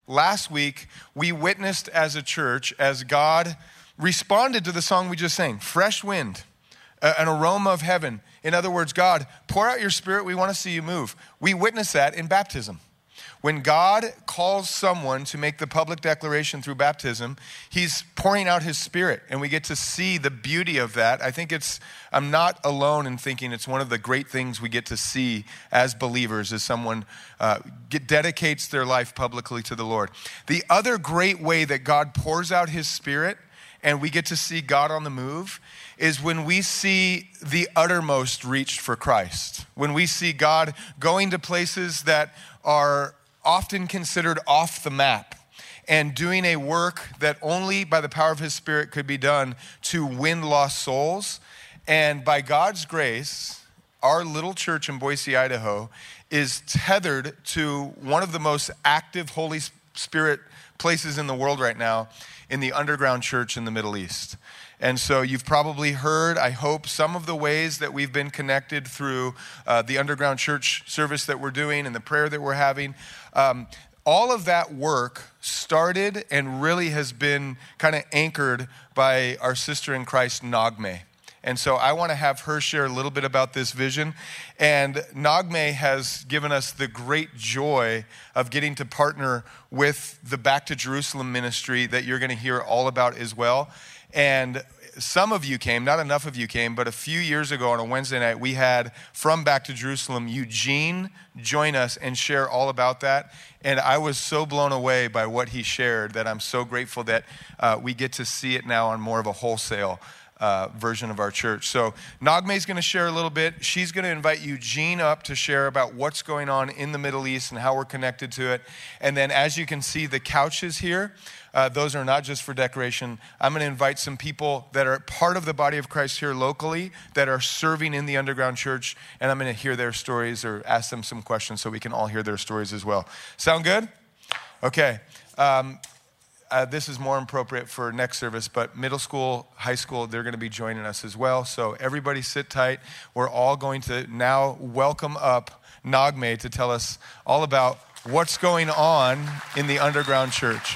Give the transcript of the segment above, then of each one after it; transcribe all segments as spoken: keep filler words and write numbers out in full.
Last week, we witnessed as a church as God responded to the song we just sang, Fresh Wind, an aroma of heaven. In other words, God, pour out your spirit, we want to see you move. We witnessed that in baptism. When God calls someone to make the public declaration through baptism, he's pouring out his spirit, and we get to see the beauty of that. I think it's, I'm not alone in thinking it's one of the great things we get to see as believers as someone uh, get, dedicates their life publicly to the Lord. The other great way that God pours out his spirit and we get to see God on the move is when we see the uttermost reached for Christ. When we see God going to places that are often considered off the map and doing a work that only by the power of his spirit could be done to win lost souls. And by God's grace, our little church in Boise, Idaho is tethered to one of the most active Holy Spirit places in the world right now, in the underground church in the Middle East. And so you've probably heard, I hope, some of the ways that we've been connected through uh, the underground church service that we're doing and the prayer that we're having. Um, all of that work started and really has been kind of anchored by our sister in Christ, Nagme. And so I want to have her share a little bit about this vision. And Nagme has given us the great joy of getting to partner with the Back to Jerusalem ministry that you're going to hear all about as well. And some of you came, not enough of you came, but a few years ago on a Wednesday night, we had from Back to Jerusalem, Eugene join us and share all about that. And I was so blown away by what he shared that I'm so grateful that uh, we get to see it now on more of a wholesale Uh, version of our church. So Nagme is going to share a little bit. She's going to invite Eugene up to share about what's going on in the Middle East and how we're connected to it. And then as you can see, the couches here, uh, those are not just for decoration. I'm going to invite some people that are part of the body of Christ here locally that are serving in the underground church, and I'm going to hear their stories or ask them some questions so we can all hear their stories as well. Sound good? Okay. Um, Uh, this is more appropriate for next service, but middle school, high school, they're going to be joining us as well. So everybody sit tight. We're all going to now welcome up Nagme to tell us all about what's going on in the underground church.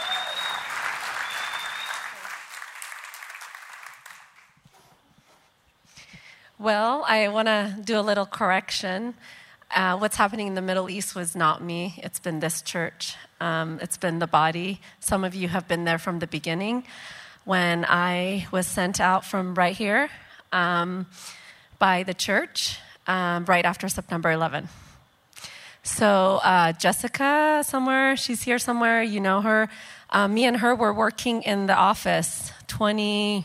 Well, I want to do a little correction. Uh, what's happening in the Middle East was not me. It's been this church. Um, it's been the body. Some of you have been there from the beginning when I was sent out from right here um, by the church um, right after September eleventh. So uh, Jessica somewhere, she's here somewhere, you know her. Uh, me and her were working in the office twenty,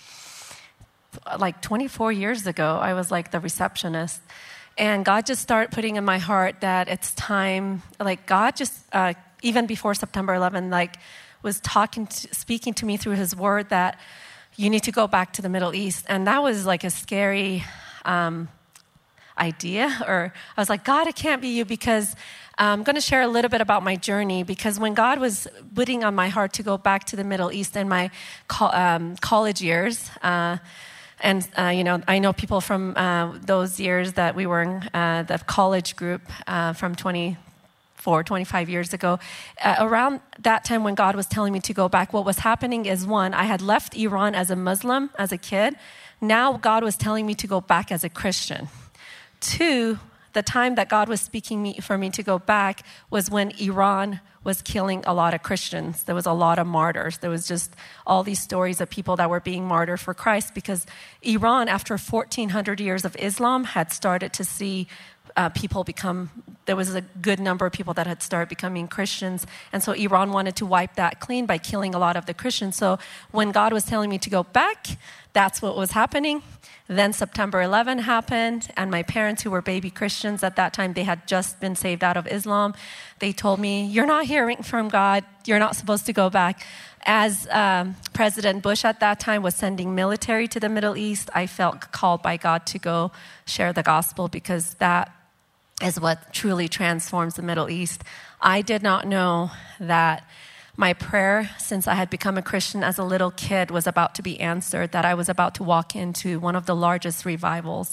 like twenty-four years ago. I was like the receptionist. And God just started putting in my heart that it's time, like God just, uh, even before September eleventh, like was talking, to, speaking to me through his word that you need to go back to the Middle East. And that was like a scary um, idea, or I was like, God, it can't be you, because I'm going to share a little bit about my journey, because when God was putting on my heart to go back to the Middle East in my co- um, college years, uh, And, uh, you know, I know people from uh, those years that we were in uh, the college group uh, from twenty-four, twenty-five years ago. Uh, around that time when God was telling me to go back, what was happening is, one, I had left Iran as a Muslim as a kid. Now God was telling me to go back as a Christian. Two, the time that God was speaking me, for me to go back was when Iran was killing a lot of Christians. There was a lot of martyrs. There was just all these stories of people that were being martyred for Christ, because Iran, after fourteen hundred years of Islam, had started to see uh, people become, there was a good number of people that had started becoming Christians. And so Iran wanted to wipe that clean by killing a lot of the Christians. So when God was telling me to go back, that's what was happening. Then September eleventh happened, and my parents, who were baby Christians at that time, they had just been saved out of Islam. They told me, you're not hearing from God. You're not supposed to go back. As um, President Bush at that time was sending military to the Middle East, I felt called by God to go share the gospel, because that is what truly transforms the Middle East. I did not know that my prayer, since I had become a Christian as a little kid, was about to be answered, that I was about to walk into one of the largest revivals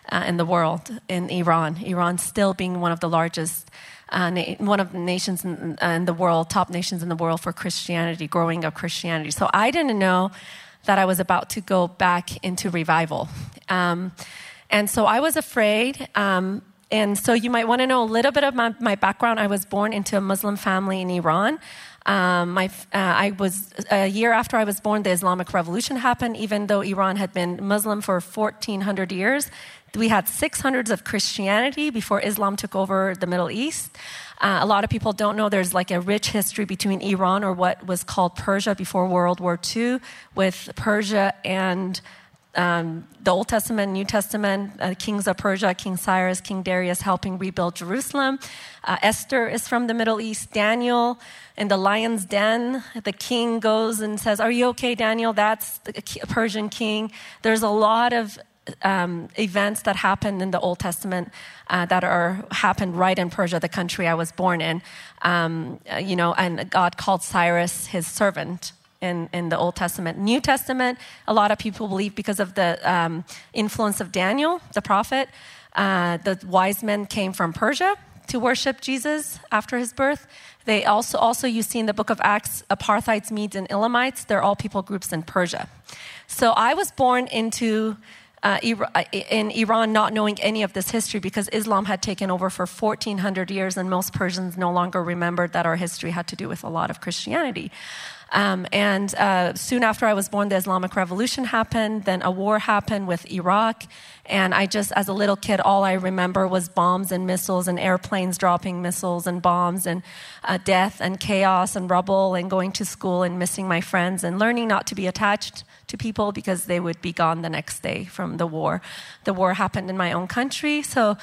uh, in the world, in Iran. Iran still being one of the largest, uh, na- one of the nations in, uh, in the world, top nations in the world for Christianity, growing of Christianity. So I didn't know that I was about to go back into revival. Um, and so I was afraid. Um, and so you might want to know a little bit of my, my background. I was born into a Muslim family in Iran. Um, my, uh, I was a year after I was born, the Islamic Revolution happened. Even though Iran had been Muslim for fourteen hundred years, we had six hundreds of Christianity before Islam took over the Middle East. Uh, a lot of people don't know there's like a rich history between Iran, or what was called Persia before World War Two, with Persia and Um, the Old Testament, New Testament, uh, kings of Persia, King Cyrus, King Darius helping rebuild Jerusalem. Uh, Esther is from the Middle East. Daniel in the lion's den, the king goes and says, "Are you okay, Daniel?" That's the Persian king. There's a lot of um, events that happened in the Old Testament uh, that are happened right in Persia, the country I was born in. Um, uh, you know, and God called Cyrus his servant. In, in the Old Testament. New Testament, a lot of people believe because of the um, influence of Daniel, the prophet, uh, the wise men came from Persia to worship Jesus after his birth. They also, also you see in the book of Acts, Aparthites, Medes, and Elamites, they're all people groups in Persia. So I was born into uh, in Iran not knowing any of this history because Islam had taken over for fourteen hundred years, and most Persians no longer remembered that our history had to do with a lot of Christianity. Um, and uh, soon after I was born, the Islamic Revolution happened. Then a war happened with Iraq. And I just, as a little kid, all I remember was bombs and missiles and airplanes dropping missiles and bombs and uh, death and chaos and rubble, and going to school and missing my friends and learning not to be attached to people because they would be gone the next day from the war. The war happened in my own country. So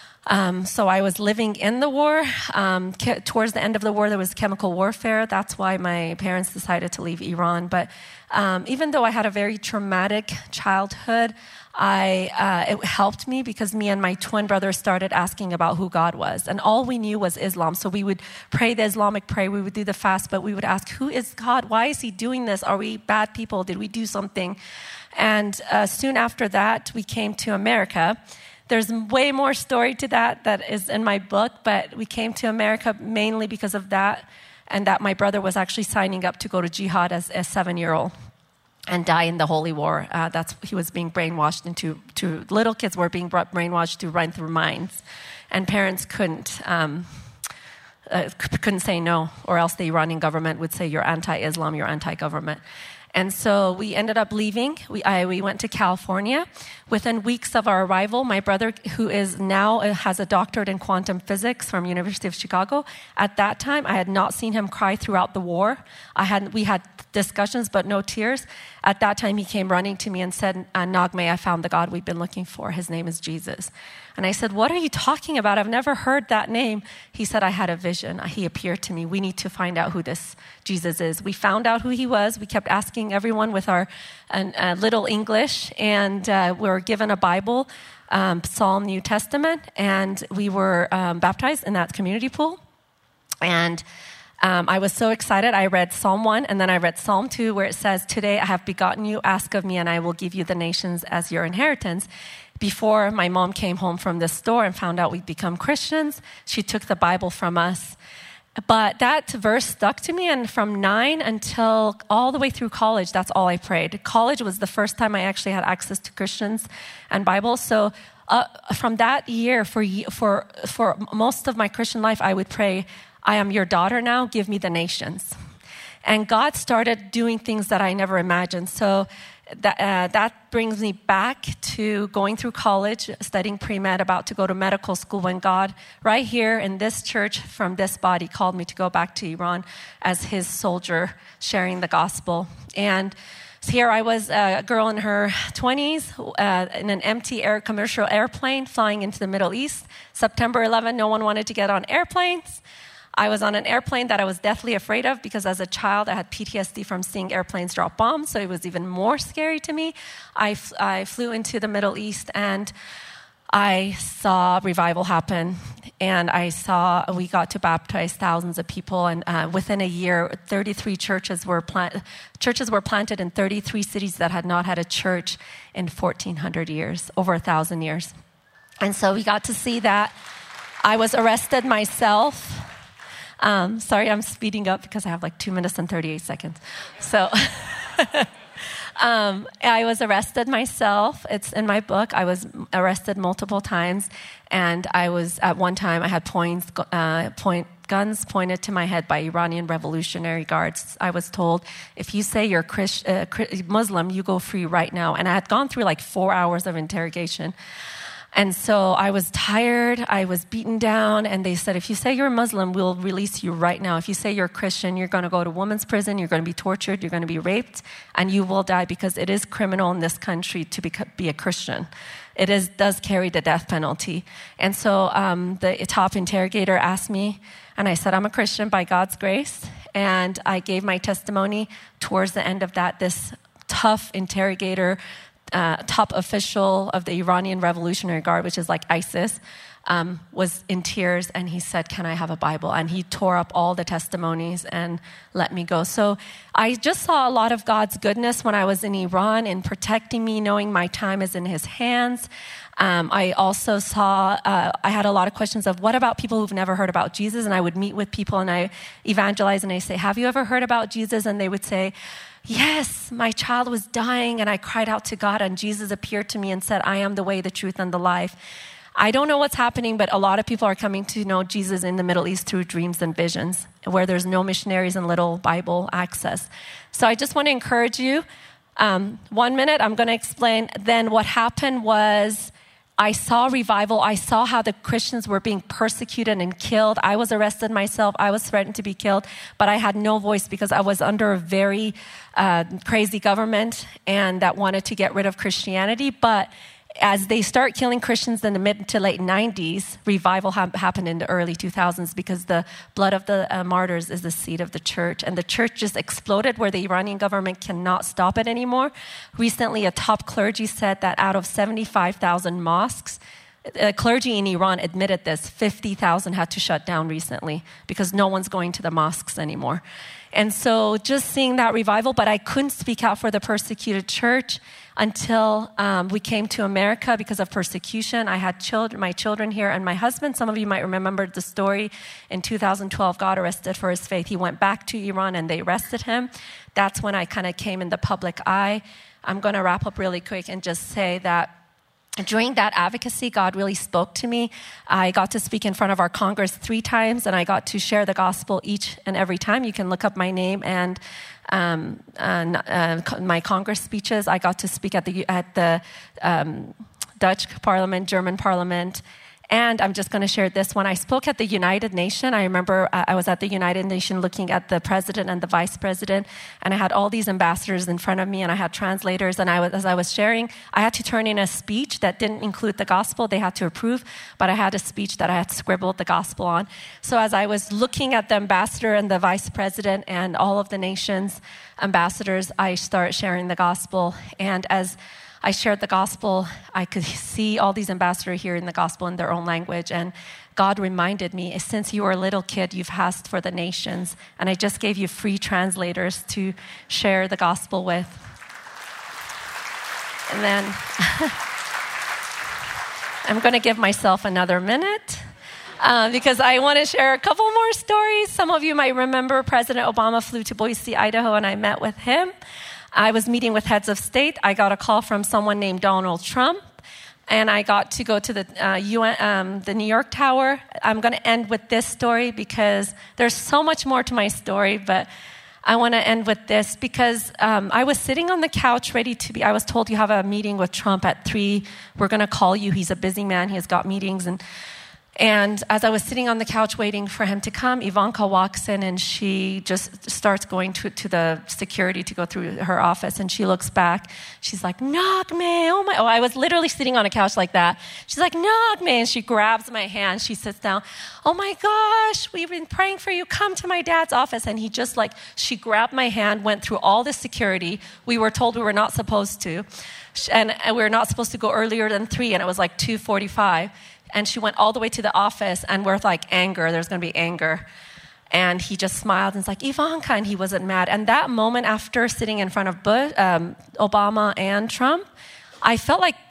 Um, so I was living in the war. Um, ke- towards the end of the war, there was chemical warfare. That's why my parents decided to leave Iran. But um, even though I had a very traumatic childhood, I uh, it helped me because me and my twin brother started asking about who God was. And all we knew was Islam. So we would pray the Islamic prayer. We would do the fast. But we would ask, who is God? Why is he doing this? Are we bad people? Did we do something? And uh, soon after that, we came to America. There's way more story to that that is in my book, but we came to America mainly because of that, and that my brother was actually signing up to go to jihad as a seven-year-old and die in the holy war. Uh, that's he was being brainwashed into. To little kids were being brainwashed to run through mines, and parents couldn't um, uh, couldn't say no, or else the Iranian government would say you're anti-Islam, you're anti-government. And so we ended up leaving. We, I, we went to California. Within weeks of our arrival, my brother, who is now uh, has a doctorate in quantum physics from University of Chicago, at that time, I had not seen him cry throughout the war. I had we had discussions, but no tears. At that time, he came running to me and said, uh, Nagme, I found the God we've been looking for. His name is Jesus. And I said, what are you talking about? I've never heard that name. He said, I had a vision. He appeared to me. We need to find out who this Jesus is. We found out who he was. We kept asking everyone with our uh, uh, little English, and uh, we were given a Bible, um, Psalm, New Testament, and we were um, baptized in that community pool. And Um, I was so excited. I read Psalm one, and then I read Psalm two, where it says, today I have begotten you, ask of me, and I will give you the nations as your inheritance. Before my mom came home from the store and found out we'd become Christians, she took the Bible from us. But that verse stuck to me, and from nine until all the way through college, that's all I prayed. College was the first time I actually had access to Christians and Bibles. So uh, from that year, for for for most of my Christian life, I would pray, I am your daughter now, give me the nations. And God started doing things that I never imagined. So that, uh, that brings me back to going through college, studying pre-med, about to go to medical school, when God, right here in this church, from this body, called me to go back to Iran as his soldier, sharing the gospel. And here I was, a girl in her twenties, uh, in an empty air commercial airplane, flying into the Middle East. September eleventh, no one wanted to get on airplanes. I was on an airplane that I was deathly afraid of because as a child, I had P T S D from seeing airplanes drop bombs, so it was even more scary to me. I, f- I flew into the Middle East, and I saw revival happen, and I saw we got to baptize thousands of people, and uh, within a year, thirty-three churches were plant- churches were planted in thirty-three cities that had not had a church in fourteen hundred years, over a thousand years. And so we got to see that. I was arrested myself. Um, sorry, I'm speeding up because I have like two minutes and thirty-eight seconds. So um, I was arrested myself. It's in my book. I was arrested multiple times. And I was, at one time, I had points, uh, point, guns pointed to my head by Iranian Revolutionary Guards. I was told, if you say you're Christ, uh, Muslim, you go free right now. And I had gone through like four hours of interrogation. And so I was tired, I was beaten down, and they said, if you say you're a Muslim, we'll release you right now. If you say you're a Christian, you're going to go to women's prison, you're going to be tortured, you're going to be raped, and you will die because it is criminal in this country to be, be a Christian. It is does carry the death penalty. And so um, the top interrogator asked me, and I said, I'm a Christian by God's grace. And I gave my testimony. Towards the end of that, this tough interrogator, Uh, top official of the Iranian Revolutionary Guard, which is like ISIS, um, was in tears, and he said, can I have a Bible? And he tore up all the testimonies and let me go. So I just saw a lot of God's goodness when I was in Iran in protecting me, knowing my time is in his hands. Um, I also saw, uh, I had a lot of questions of what about people who've never heard about Jesus? And I would meet with people and I evangelize and I say, have you ever heard about Jesus? And they would say, yes, my child was dying and I cried out to God and Jesus appeared to me and said, I am the way, the truth, and the life. I don't know what's happening, but a lot of people are coming to know Jesus in the Middle East through dreams and visions, where there's no missionaries and little Bible access. So I just want to encourage you. Um, one minute, I'm going to explain. Then what happened was I saw revival. I saw how the Christians were being persecuted and killed. I was arrested myself. I was threatened to be killed, but I had no voice because I was under a very uh, crazy government and that wanted to get rid of Christianity. But as they start killing Christians in the mid to late nineties, revival ha- happened in the early two thousands because the blood of the uh, martyrs is the seed of the church. And the church just exploded where the Iranian government cannot stop it anymore. Recently, a top clergy said that out of seventy-five thousand mosques, uh, clergy in Iran admitted this, fifty thousand had to shut down recently because no one's going to the mosques anymore. And so just seeing that revival, but I couldn't speak out for the persecuted church until um, we came to America because of persecution. I had children, my children here and my husband. Some of you might remember the story. In two thousand twelve, God arrested for his faith. He went back to Iran and they arrested him. That's when I kind of came in the public eye. I'm going to wrap up really quick and just say that during that advocacy, God really spoke to me. I got to speak in front of our Congress three times, and I got to share the gospel each and every time. You can look up my name and um, uh, uh, my Congress speeches. I got to speak at the at the um, Dutch Parliament, German Parliament. And I'm just going to share this. When I spoke at the United Nations, I remember I was at the United Nations looking at the president and the vice president, and I had all these ambassadors in front of me, and I had translators, and I was, as I was sharing, I had to turn in a speech that didn't include the gospel. They had to approve, but I had a speech that I had scribbled the gospel on. So as I was looking at the ambassador and the vice president and all of the nations' ambassadors, I started sharing the gospel, and as I shared the gospel, I could see all these ambassadors hearing the gospel in their own language. And God reminded me, since you were a little kid, you've asked for the nations. And I just gave you free translators to share the gospel with. And then I'm going to give myself another minute uh, because I want to share a couple more stories. Some of you might remember President Obama flew to Boise, Idaho, and I met with him. I was meeting with heads of state. I got a call from someone named Donald Trump, and I got to go to the uh, U N, um, the New York Tower. I'm going to end with this story because there's so much more to my story, but I want to end with this because um, I was sitting on the couch ready to be, I was told you have a meeting with Trump at three. We're going to call you. He's a busy man. He has got meetings. And And as I was sitting on the couch waiting for him to come, Ivanka walks in and she just starts going to, to the security to go through her office. And she looks back. She's like, Naghmeh, oh my, oh, I was literally sitting on a couch like that. She's like, Naghmeh, and she grabs my hand. She sits down. Oh my gosh, we've been praying for you. Come to my dad's office. And he just like, she grabbed my hand, went through all the security. We were told we were not supposed to. And we were not supposed to go earlier than three. And it was like two forty-five. And she went all the way to the office, and we're like, anger, there's going to be anger. And he just smiled and was like, Ivanka, and he wasn't mad. And that moment after sitting in front of Bush, um, Obama and Trump, I felt like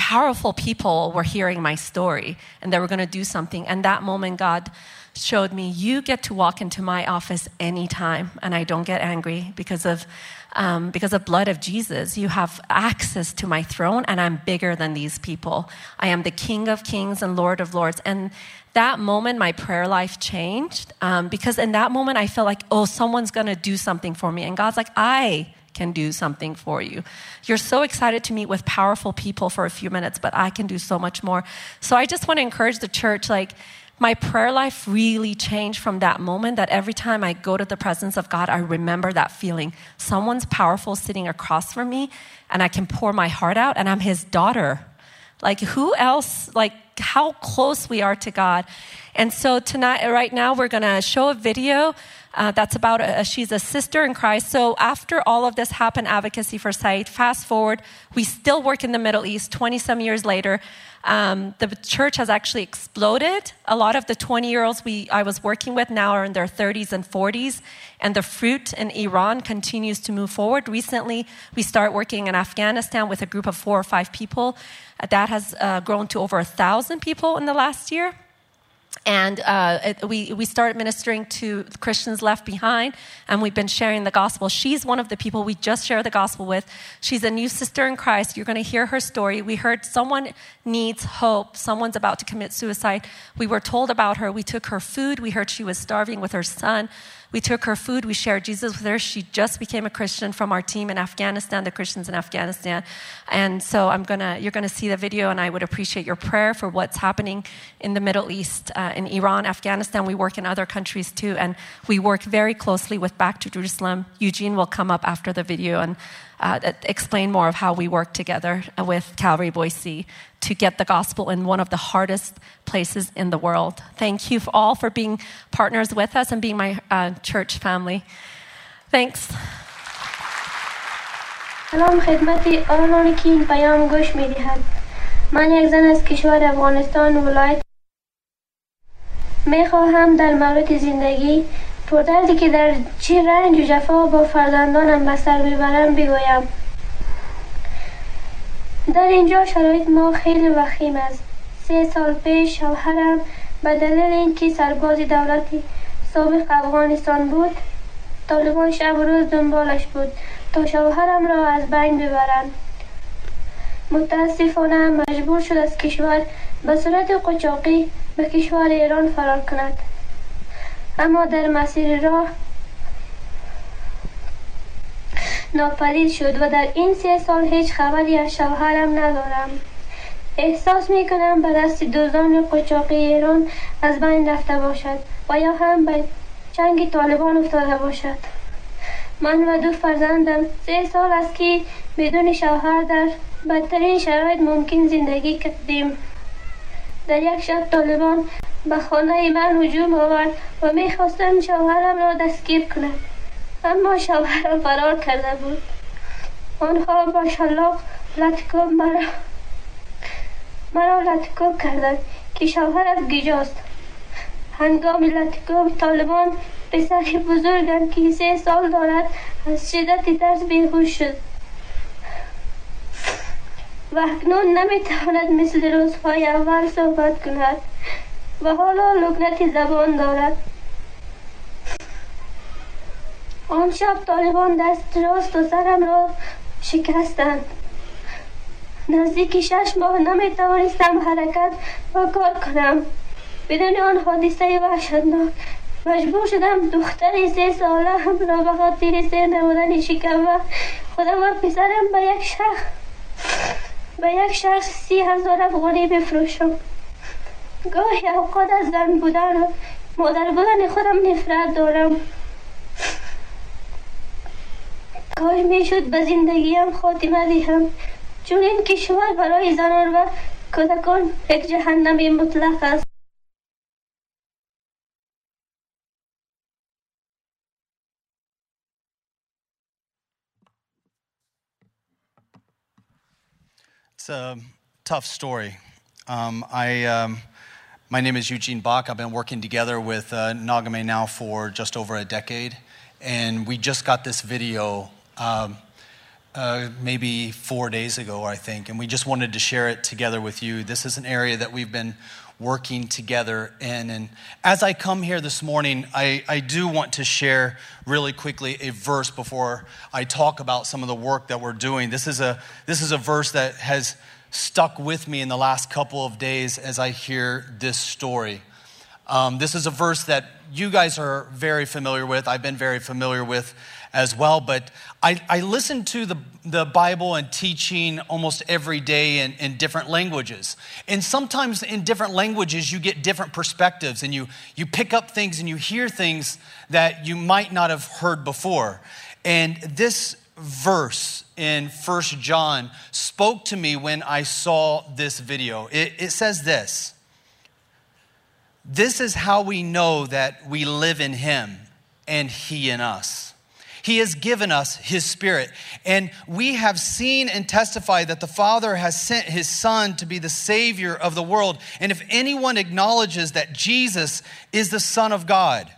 powerful people were hearing my story and they were going to do something. And that moment, God showed me, you get to walk into my office anytime, and I don't get angry because of um, because of blood of Jesus. You have access to my throne, and I'm bigger than these people. I am the King of Kings and Lord of Lords. And that moment, my prayer life changed um, because in that moment, I felt like, oh, someone's going to do something for me. And God's like, I can do something for you. You're so excited to meet with powerful people for a few minutes, but I can do so much more. So I just want to encourage the church, like, my prayer life really changed from that moment, that every time I go to the presence of God, I remember that feeling. Someone's powerful sitting across from me, and I can pour my heart out, and I'm his daughter. Like, who else, like, how close we are to God. And so tonight, right now, we're going to show a video uh, that's about, a, she's a sister in Christ. So after all of this happened, Advocacy for Sight, fast forward, we still work in the Middle East twenty-some years later. Um, the church has actually exploded. A lot of the twenty-year-olds we I was working with now are in their thirties and forties, and the fruit in Iran continues to move forward. Recently, we started working in Afghanistan with a group of four or five people. Uh, that has uh, grown to over a thousand people in the last year. And uh, it, we, we started ministering to Christians left behind, and we've been sharing the gospel. She's one of the people we just shared the gospel with. She's a new sister in Christ. You're going to hear her story. We heard someone needs hope. Someone's about to commit suicide. We were told about her. We took her food. We heard she was starving with her son. We took her food. We shared Jesus with her. She just became a Christian from our team in Afghanistan, the Christians in Afghanistan. And so I'm gonna, you're going to see the video, and I would appreciate your prayer for what's happening in the Middle East, uh, in Iran, Afghanistan. We work in other countries too, and we work very closely with Back to Jerusalem. Eugene will come up after the video and uh, explain more of how we work together with Calvary Boise to get the gospel in one of the hardest places in the world. Thank you all for being partners with us and being my uh, church family. Thanks. سلام خدمت آنانی که این پیام گوش می‌دهند. من یک زن از کشور افغانستان ولایت می‌خواهم در مورد زندگی پردردی که در چه رنج و جفا با فرزندانم به سر می‌برم بگویم. در اینجا شرایط ما خیلی وخیم است. سه سال پیش شوهرم به دلیل اینکه سرباز دولت سابق افغانستان بود، طالبان شب و روز دنبالش بود تا شوهرم را از بین ببرند. متاسفانه مجبور شد از کشور به صورت قاچاقی به کشور ایران فرار کند. اما در مسیر راه ناپدید شد و در این سه سال هیچ خبری از شوهرم ندارم. احساس میکنم به دست دزدان قاچاقی ایران از بین رفته باشد و یا هم به چنگ طالبان افتاده باشد. من و دو فرزندم سه سال است که بدون شوهر در بدترین شرایط ممکن زندگی کردیم. در یک شب طالبان به خانه من هجوم آورد و میخواستند شوهرم را دستگیر کنند، اما شوهرم فرار کرده بود. آنها با شلاق لطکوب مرا مرا لطکوب کردند که شوهرم گیجاست. هنگام لطکوب طالبان پسر بزرگم که سه سال دارد از شدت ترس بیهوش شد و اکنون نمیتواند مثل روزهای اول صحبت کند و حالا لکنت زبان دارد. آن شب طالبان دست راست و سرم را شکستند. نزدیک شش ماه نمیتوانستم حرکت و کار کنم. بدون آن حادثه وحشتناک مجبور شدم دختر سه ساله هم را به خاطر سیر نمودن شکم و خودم و پسرم به یک شخص به یک شخص سی هزار افغانی بفروشم. گاهی اوقات از زن بودن و مادر بودن خودم نفرت دارم. کاش میشد به زندگیم خاتمه دهم، چون این کشور برای زنان و کودکان یک جهنم مطلق است. It's a tough story. Um, I, um, my name is Eugene Bach. I've been working together with uh, Nagame now for just over a decade, and we just got this video um, uh, maybe four days ago, I think, and we just wanted to share it together with you. This is an area that we've been working together in. And as I come here this morning, I, I do want to share really quickly a verse before I talk about some of the work that we're doing. This is a this is a verse that has stuck with me in the last couple of days as I hear this story. Um, this is a verse that you guys are very familiar with. I've been very familiar with as well. But I, I listen to the, the Bible and teaching almost every day in, in different languages. And sometimes in different languages, you get different perspectives and you, you pick up things and you hear things that you might not have heard before. And this verse in First John spoke to me when I saw this video. It, it says this: "This is how we know that we live in him and he in us. He has given us his Spirit, and we have seen and testified that the Father has sent his Son to be the Savior of the world. And if anyone acknowledges that Jesus is the Son of God,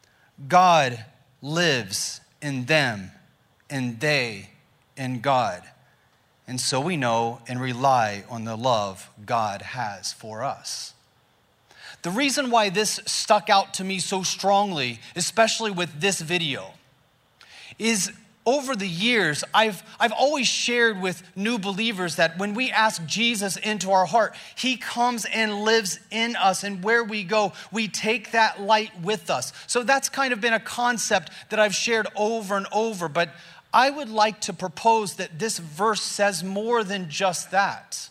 God lives in them, and they in God. And so we know and rely on the love God has for us." The reason why this stuck out to me so strongly, especially with this video, is over the years, I've, I've always shared with new believers that when we ask Jesus into our heart, he comes and lives in us. And where we go, we take that light with us. So that's kind of been a concept that I've shared over and over. But I would like to propose that this verse says more than just that.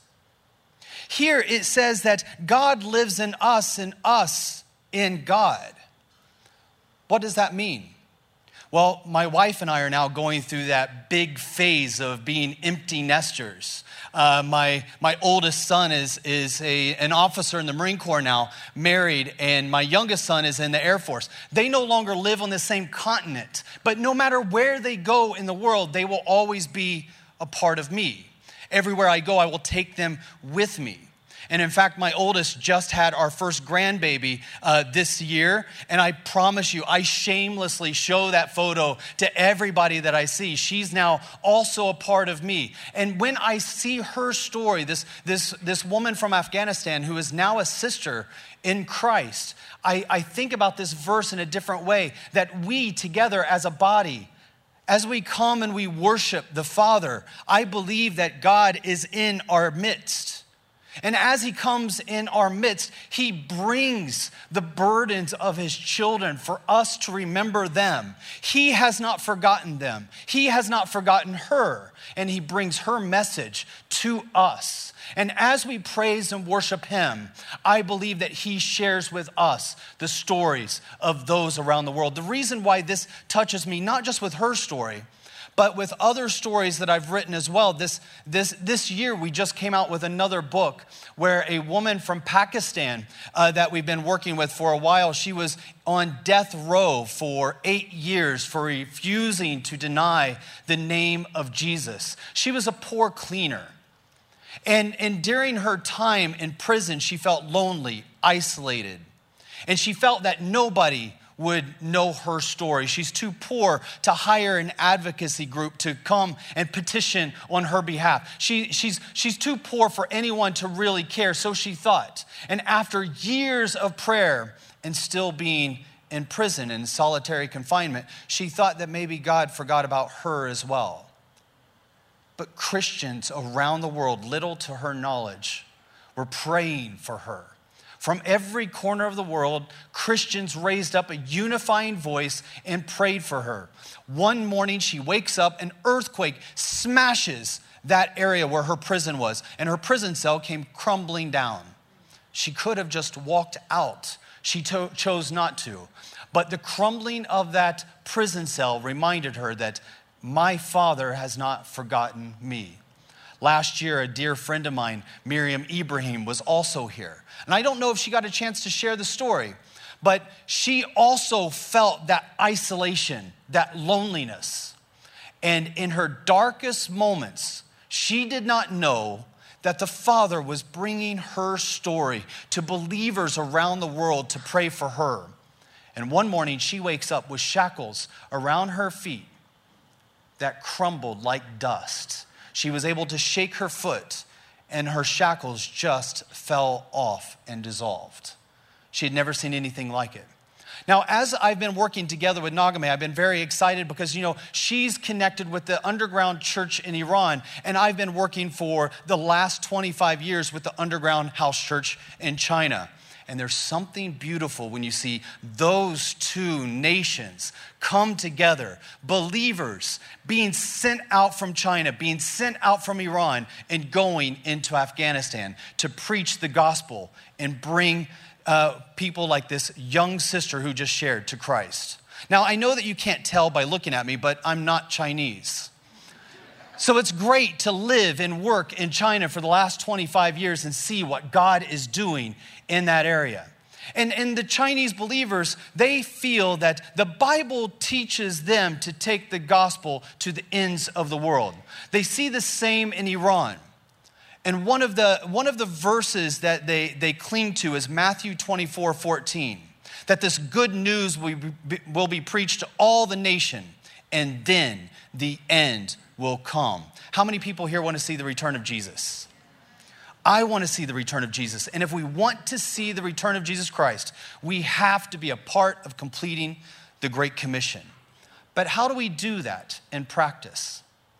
Here it says that God lives in us and us in God. What does that mean? Well, my wife and I are now going through that big phase of being empty nesters. Uh, my my oldest son is is a an officer in the Marine Corps now, married, and my youngest son is in the Air Force. They no longer live on the same continent, but no matter where they go in the world, they will always be a part of me. Everywhere I go, I will take them with me. And in fact, my oldest just had our first grandbaby uh, this year. And I promise you, I shamelessly show that photo to everybody that I see. She's now also a part of me. And when I see her story, this, this, this woman from Afghanistan who is now a sister in Christ, I, I think about this verse in a different way, that we together as a body, as we come and we worship the Father, I believe that God is in our midst. And as he comes in our midst, he brings the burdens of his children for us to remember them. He has not forgotten them. He has not forgotten her. And he brings her message to us. And as we praise and worship him, I believe that he shares with us the stories of those around the world. The reason why this touches me, not just with her story, but with other stories that I've written as well. This, this, this year, we just came out with another book where a woman from Pakistan uh, that we've been working with for a while, she was on death row for eight years for refusing to deny the name of Jesus. She was a poor cleaner. And, and during her time in prison, she felt lonely, isolated. And she felt that nobody would know her story. She's too poor to hire an advocacy group to come and petition on her behalf. She, she's, she's too poor for anyone to really care, so she thought. And after years of prayer and still being in prison in solitary confinement, she thought that maybe God forgot about her as well. But Christians around the world, little to her knowledge, were praying for her. From every corner of the world, Christians raised up a unifying voice and prayed for her. One morning, she wakes up, an earthquake smashes that area where her prison was, and her prison cell came crumbling down. She could have just walked out. She to- chose not to. But the crumbling of that prison cell reminded her that my Father has not forgotten me. Last year, a dear friend of mine, Miriam Ibrahim, was also here. And I don't know if she got a chance to share the story, but she also felt that isolation, that loneliness. And in her darkest moments, she did not know that the Father was bringing her story to believers around the world to pray for her. And one morning, she wakes up with shackles around her feet, that crumbled like dust. She was able to shake her foot, and her shackles just fell off and dissolved. She had never seen anything like it. Now, as I've been working together with Nagameh, I've been very excited because, you know, she's connected with the underground church in Iran, and I've been working for the last twenty-five years with the underground house church in China. And there's something beautiful when you see those two nations come together, believers being sent out from China, being sent out from Iran, and going into Afghanistan to preach the gospel and bring uh, people like this young sister who just shared to Christ. Now, I know that you can't tell by looking at me, but I'm not Chinese. So it's great to live and work in China for the last twenty-five years and see what God is doing in that area. And, and the Chinese believers, they feel that the Bible teaches them to take the gospel to the ends of the world. They see the same in Iran. And one of the, one of the verses that they, they cling to is Matthew twenty-four fourteen, that this good news will be, will be preached to all the nation, and then the end will come. How many people here want to see the return of Jesus? I want to see the return of Jesus. And if we want to see the return of Jesus Christ, we have to be a part of completing the Great Commission. But how do we do that in practice?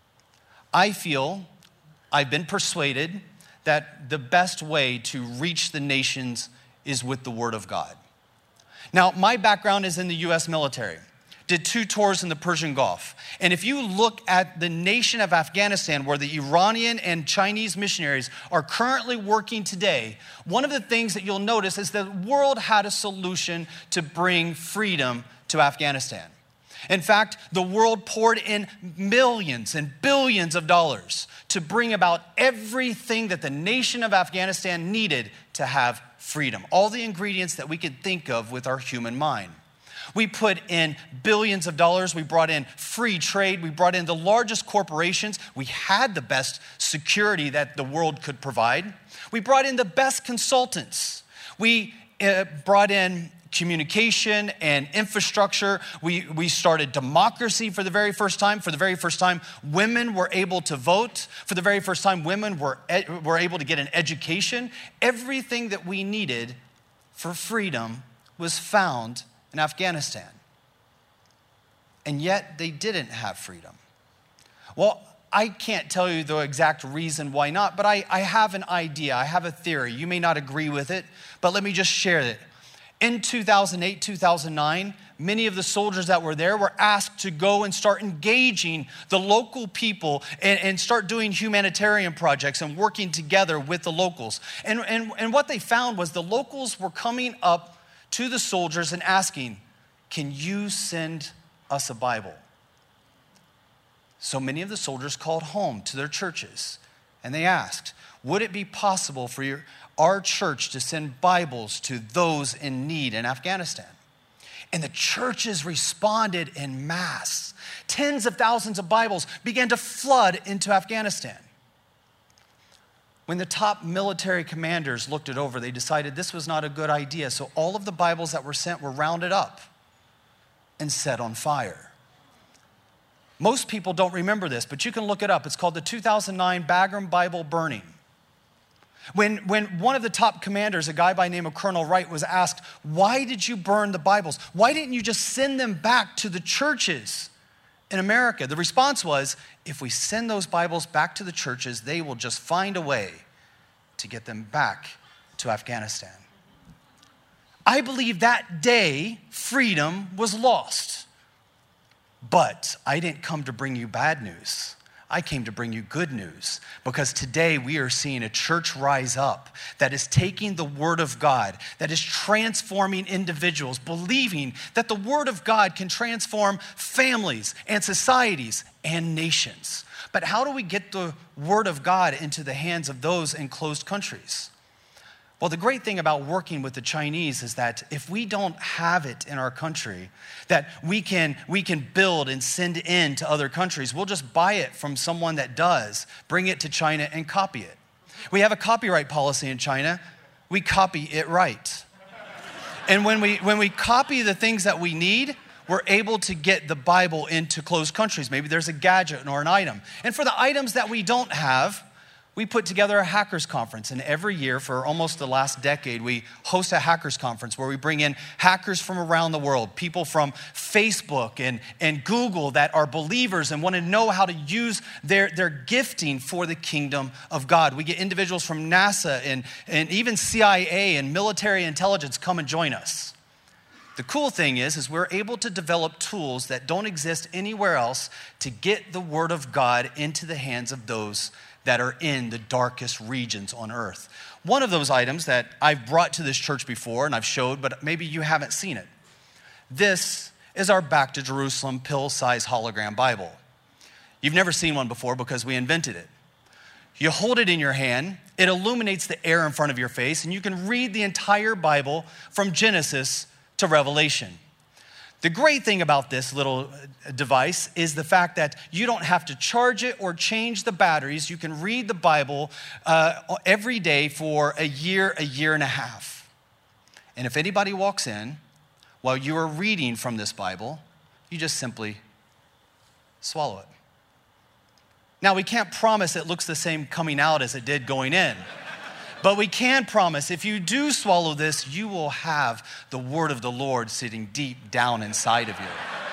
I feel, I've been persuaded that the best way to reach the nations is with the Word of God. Now, my background is in the U S military. Did two tours in the Persian Gulf. And if you look at the nation of Afghanistan, where the Iranian and Chinese missionaries are currently working today, one of the things that you'll notice is that the world had a solution to bring freedom to Afghanistan. In fact, the world poured in millions and billions of dollars to bring about everything that the nation of Afghanistan needed to have freedom. All the ingredients that we could think of with our human mind. We put in billions of dollars. We brought in free trade. We brought in the largest corporations. We had the best security that the world could provide. We brought in the best consultants. We uh, brought in communication and infrastructure. We, we started democracy for the very first time. For the very first time, women were able to vote. For the very first time, women were, ed- were able to get an education. Everything that we needed for freedom was found in Afghanistan. And yet they didn't have freedom. Well, I can't tell you the exact reason why not, but I, I have an idea. I have a theory. You may not agree with it, but let me just share it. In two thousand eight, two thousand nine, many of the soldiers that were there were asked to go and start engaging the local people and, and start doing humanitarian projects and working together with the locals. And, and, and what they found was the locals were coming up to the soldiers and asking, can you send us a Bible? So many of the soldiers called home to their churches and they asked, would it be possible for your, our church to send Bibles to those in need in Afghanistan? And the churches responded en masse. Tens of thousands of Bibles began to flood into Afghanistan. When the top military commanders looked it over, they decided this was not a good idea. So all of the Bibles that were sent were rounded up and set on fire. Most people don't remember this, but you can look it up. It's called the two thousand nine Bagram Bible burning. When, when one of the top commanders, a guy by the name of Colonel Wright, was asked, why did you burn the Bibles? Why didn't you just send them back to the churches in America? The response was, if we send those Bibles back to the churches, they will just find a way to get them back to Afghanistan. I believe that day freedom was lost. But I didn't come to bring you bad news. I came to bring you good news, because today we are seeing a church rise up that is taking the Word of God, that is transforming individuals, believing that the Word of God can transform families and societies and nations. But how do we get the Word of God into the hands of those in closed countries? Well, the great thing about working with the Chinese is that if we don't have it in our country, that we can, we can build and send in to other countries, we'll just buy it from someone that does, bring it to China and copy it. We have a copyright policy in China. We copy it right. And when we, when we copy the things that we need, we're able to get the Bible into closed countries. Maybe there's a gadget or an item. And for the items that we don't have, we put together a hackers conference, and every year for almost the last decade, we host a hackers conference where we bring in hackers from around the world, people from Facebook and, and Google that are believers and want to know how to use their, their gifting for the kingdom of God. We get individuals from NASA and, and even C I A and military intelligence come and join us. The cool thing is, is we're able to develop tools that don't exist anywhere else to get the word of God into the hands of those that are in the darkest regions on earth. One of those items that I've brought to this church before and I've showed, but maybe you haven't seen it. This is our Back to Jerusalem pill-size hologram Bible. You've never seen one before because we invented it. You hold it in your hand, it illuminates the air in front of your face, and you can read the entire Bible from Genesis to Revelation. The great thing about this little device is the fact that you don't have to charge it or change the batteries. You can read the Bible uh, every day for a year, a year and a half. And if anybody walks in while you are reading from this Bible, you just simply swallow it. Now, we can't promise it looks the same coming out as it did going in. But we can promise if you do swallow this, you will have the word of the Lord sitting deep down inside of you.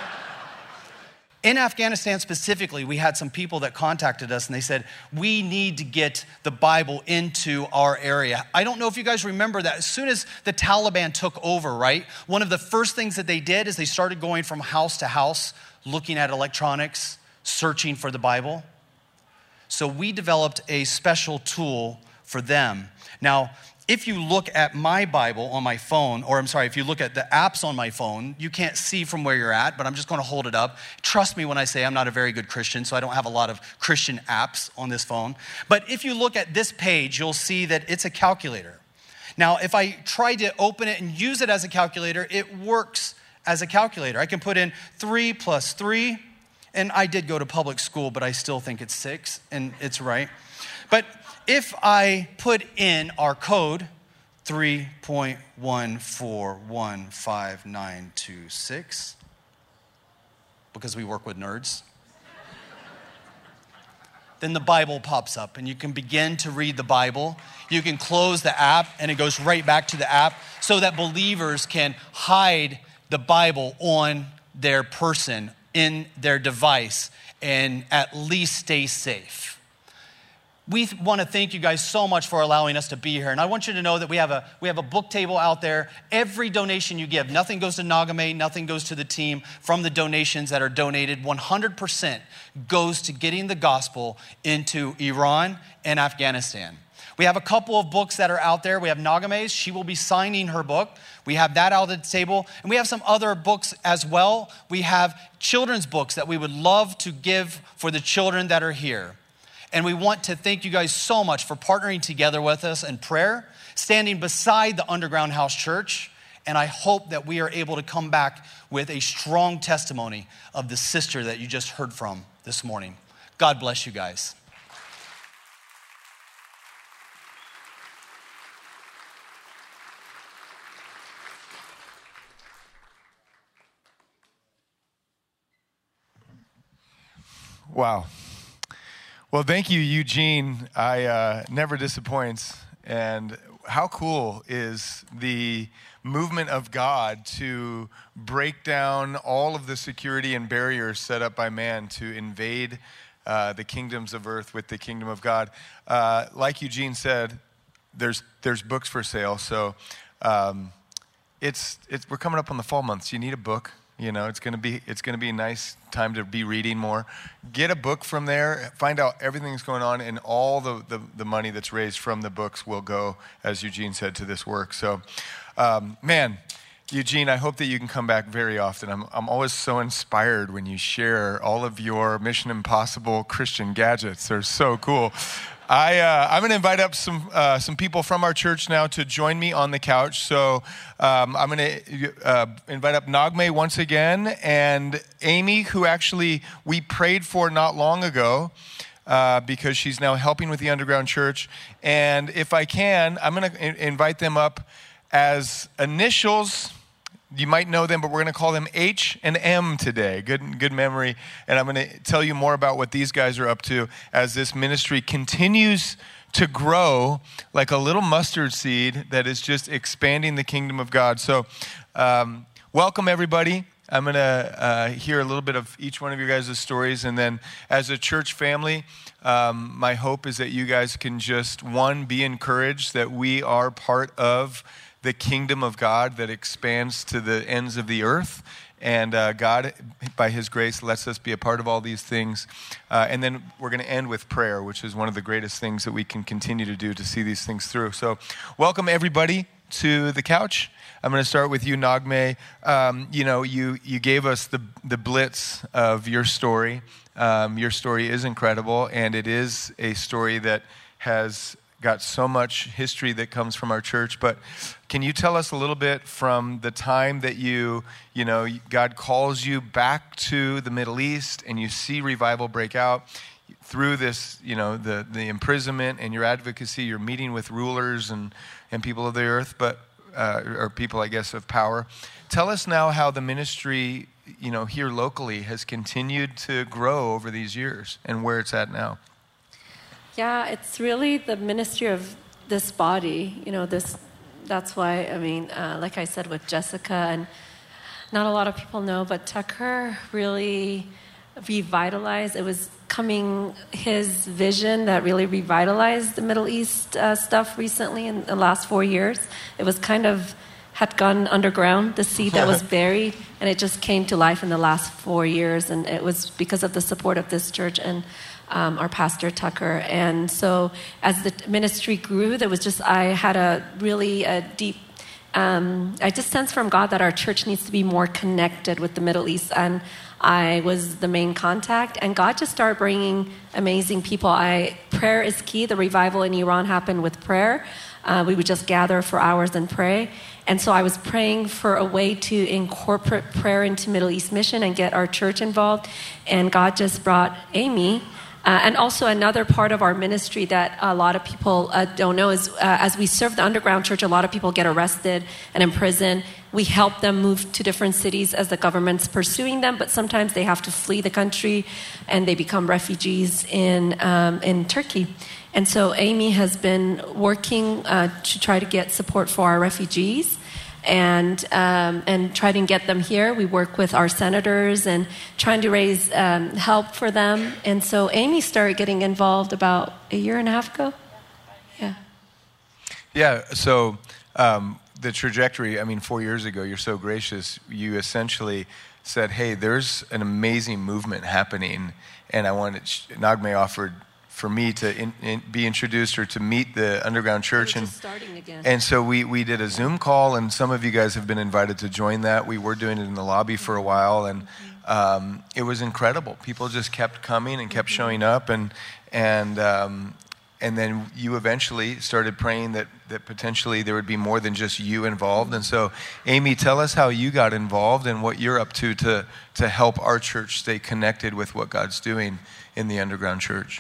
In Afghanistan specifically, we had some people that contacted us and they said, we need to get the Bible into our area. I don't know if you guys remember that as soon as the Taliban took over, right? One of the first things that they did is they started going from house to house, looking at electronics, searching for the Bible. So we developed a special tool for them. Now, if you look at my Bible on my phone, or I'm sorry, if you look at the apps on my phone, you can't see from where you're at, but I'm just going to hold it up. Trust me when I say I'm not a very good Christian, so I don't have a lot of Christian apps on this phone. But if you look at this page, you'll see that it's a calculator. Now, if I try to open it and use it as a calculator, it works as a calculator. I can put in three plus three, and I did go to public school, but I still think it's six, and it's right. But if I put in our code, three point one four one five nine two six, because we work with nerds, then the Bible pops up and you can begin to read the Bible. You can close the app and it goes right back to the app so that believers can hide the Bible on their person, in their device, and at least stay safe. We want to thank you guys so much for allowing us to be here. And I want you to know that we have a we have a book table out there. Every donation you give, nothing goes to Nagameh, nothing goes to the team. From the donations that are donated, one hundred percent goes to getting the gospel into Iran and Afghanistan. We have a couple of books that are out there. We have Nagameh's. She will be signing her book. We have that out at the table. And we have some other books as well. We have children's books that we would love to give for the children that are here. And we want to thank you guys so much for partnering together with us in prayer, standing beside the Underground House Church. And I hope that we are able to come back with a strong testimony of the sister that you just heard from this morning. God bless you guys. Wow. Well, thank you, Eugene. I uh, never disappoints. And how cool is the movement of God to break down all of the security and barriers set up by man to invade uh, the kingdoms of earth with the kingdom of God. Uh, like Eugene said, there's there's books for sale. So um, it's it's we're coming up on the fall months. You need a book. You know, it's gonna be it's gonna be a nice time to be reading more. Get a book from there. Find out everything that's going on, and all the, the, the money that's raised from the books will go, as Eugene said, to this work. So, um, man, Eugene, I hope that you can come back very often. I'm I'm always so inspired when you share all of your Mission Impossible Christian gadgets. They're so cool. I, uh, I'm going to invite up some uh, some people from our church now to join me on the couch. So um, I'm going to uh, invite up Nagameh once again, and Amy, who actually we prayed for not long ago uh, because she's now helping with the Underground Church. And if I can, I'm going to invite them up as initials. you might know them, but we're going to call them H and M today. Good, good memory. And I'm going to tell you more about what these guys are up to as this ministry continues to grow like a little mustard seed that is just expanding the kingdom of God. So um, welcome, everybody. I'm going to uh, hear a little bit of each one of you guys' stories. And then as a church family, um, my hope is that you guys can just, one, be encouraged that we are part of the kingdom of God that expands to the ends of the earth. And uh, God, by his grace, lets us be a part of all these things. Uh, and then we're going to end with prayer, which is one of the greatest things that we can continue to do to see these things through. So welcome, everybody, to the couch. I'm going to start with you, Nagme. Um, you know, you you gave us the the blitz of your story. Um, your story is incredible, and it is a story that has got so much history that comes from our church. But can you tell us a little bit from the time that you, you know, God calls you back to the Middle East and you see revival break out through this, you know, the, the imprisonment and your advocacy, you're meeting with rulers and, and people of the earth, but uh, or people, I guess, of power. Tell us now how the ministry, you know, here locally has continued to grow over these years and where it's at now. Yeah, it's really the ministry of this body, you know, this, that's why, I mean, uh, like I said with Jessica, and not a lot of people know, but Tucker really revitalized, it was coming, his vision that really revitalized the Middle East uh, stuff recently in the last four years. It was kind of, had gone underground, the seed that was buried, and it just came to life in the last four years, and it was because of the support of this church and Um, our pastor Tucker. And so as the ministry grew, there was just, I had a really a deep, um, I just sensed from God that our church needs to be more connected with the Middle East. And I was the main contact, and God just started bringing amazing people. I prayer is key. The revival in Iran happened with prayer. Uh, we would just gather for hours and pray. And so I was praying for a way to incorporate prayer into Middle East mission and get our church involved. And God just brought Amy. Uh, and also another part of our ministry that a lot of people uh, don't know is uh, as we serve the underground church, a lot of people get arrested and imprisoned. We help them move to different cities as the government's pursuing them, but sometimes they have to flee the country and they become refugees in um, in Turkey. And so Amy has been working uh, to try to get support for our refugees and um, and try to get them here. We work with our senators and trying to raise um, help for them. And so Amy started getting involved about a year and a half ago. Yeah. Yeah, so um, the trajectory, I mean, four years ago, you're so gracious, you essentially said, hey, there's an amazing movement happening, and I wanted, Nagme offered for me to in, in, be introduced or to meet the underground church. And, starting again. and so we, we did a Zoom call, and some of you guys have been invited to join that. We were doing it in the lobby for a while, and um, it was incredible. People just kept coming and kept showing up, and and um, and then you eventually started praying that, that potentially there would be more than just you involved. And so, Amy, tell us how you got involved and what you're up to to to help our church stay connected with what God's doing in the underground church.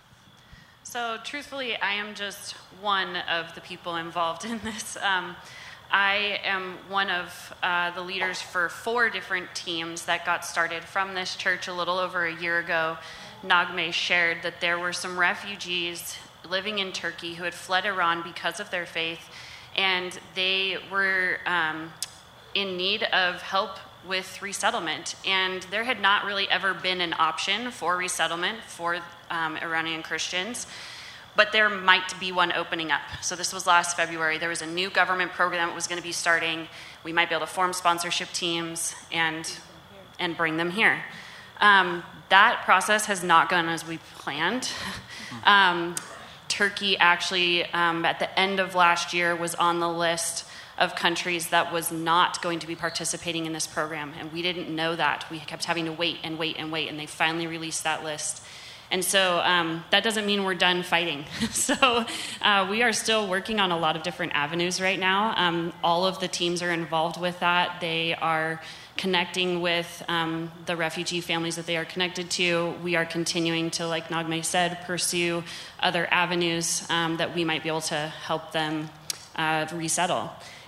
So truthfully, I am just one of the people involved in this. Um, I am one of uh, the leaders for four different teams that got started from this church a little over a year ago. Nagme shared that there were some refugees living in Turkey who had fled Iran because of their faith, and they were um, in need of help with resettlement. And there had not really ever been an option for resettlement for um, Iranian Christians, but there might be one opening up. So this was last February. There was a new government program that was going to be starting. We might be able to form sponsorship teams and and bring them here. Um, that process has not gone as we planned. Um, Turkey actually, um, at the end of last year, was on the list of countries that was not going to be participating in this program. And we didn't know that. We kept having to wait and wait and wait, and they finally released that list. And so um, that doesn't mean we're done fighting. so uh, we are still working on a lot of different avenues right now. Um, all of the teams are involved with that. They are connecting with um, the refugee families that they are connected to. We are continuing to, like Nagme said, pursue other avenues um, that we might be able to help them uh, resettle.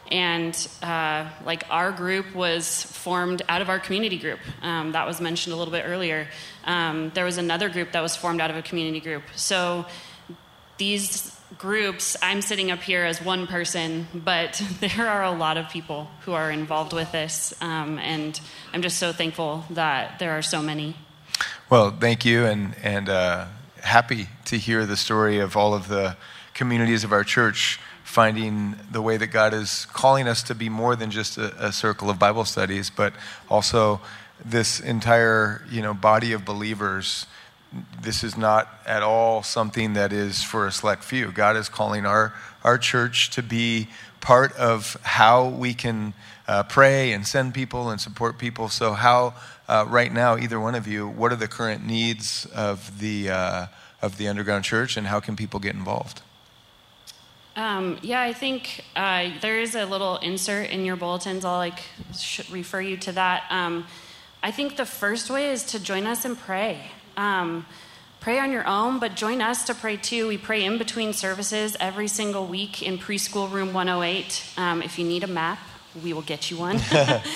And uh, like our group was formed out of our community group. Um, that was mentioned a little bit earlier. Um, there was another group that was formed out of a community group. So these groups, I'm sitting up here as one person, but there are a lot of people who are involved with this. Um, and I'm just so thankful that there are so many. Well, thank you, and, and uh, happy to hear the story of all of the communities of our church finding the way that God is calling us to be more than just a, a circle of Bible studies, but also this entire, you know, body of believers. This is not at all something that is for a select few. God is calling our, our church to be part of how we can uh, pray and send people and support people. So how, uh, right now, either one of you, what are the current needs of the uh, of the Underground Church, and how can people get involved? Um, yeah, I think uh, there is a little insert in your bulletins. I'll like sh- refer you to that. Um, I think the first way is to join us and pray. Um, pray on your own, but join us to pray too. We pray in between services every single week in preschool room one oh eight. Um, if you need a map, we will get you one.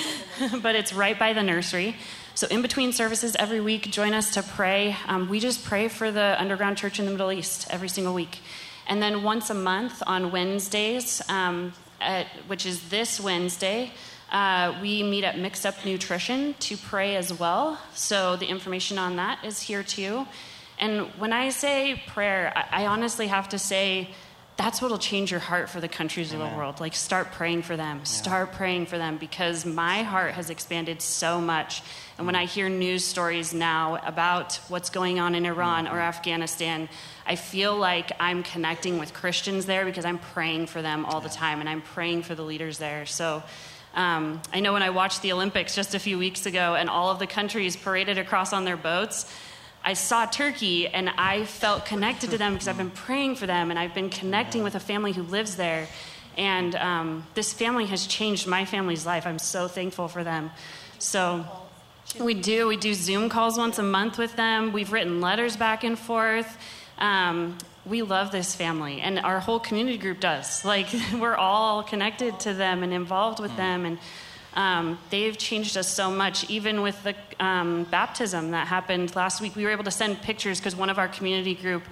But it's right by the nursery. So in between services every week, join us to pray. Um, we just pray for the Underground Church in the Middle East every single week. And then once a month on Wednesdays, um, at, which is this Wednesday, uh, we meet at Mixed Up Nutrition to pray as well. So the information on that is here too. And when I say prayer, I, I honestly have to say that's what will change your heart for the countries Amen. Of the world. Like, start praying for them. Yeah. Start praying for them, because my heart has expanded so much. And when I hear news stories now about what's going on in Iran or Afghanistan, I feel like I'm connecting with Christians there because I'm praying for them all the time, and I'm praying for the leaders there. So um, I know when I watched the Olympics just a few weeks ago and all of the countries paraded across on their boats, I saw Turkey and I felt connected to them because I've been praying for them, and I've been connecting with a family who lives there. And um, this family has changed my family's life. I'm so thankful for them. So we do. We do Zoom calls once a month with them. We've written letters back and forth. Um, we love this family, and our whole community group does. Like, we're all connected to them and involved with them, and um, they've changed us so much. Even with the um, baptism that happened last week, we were able to send pictures because one of our community group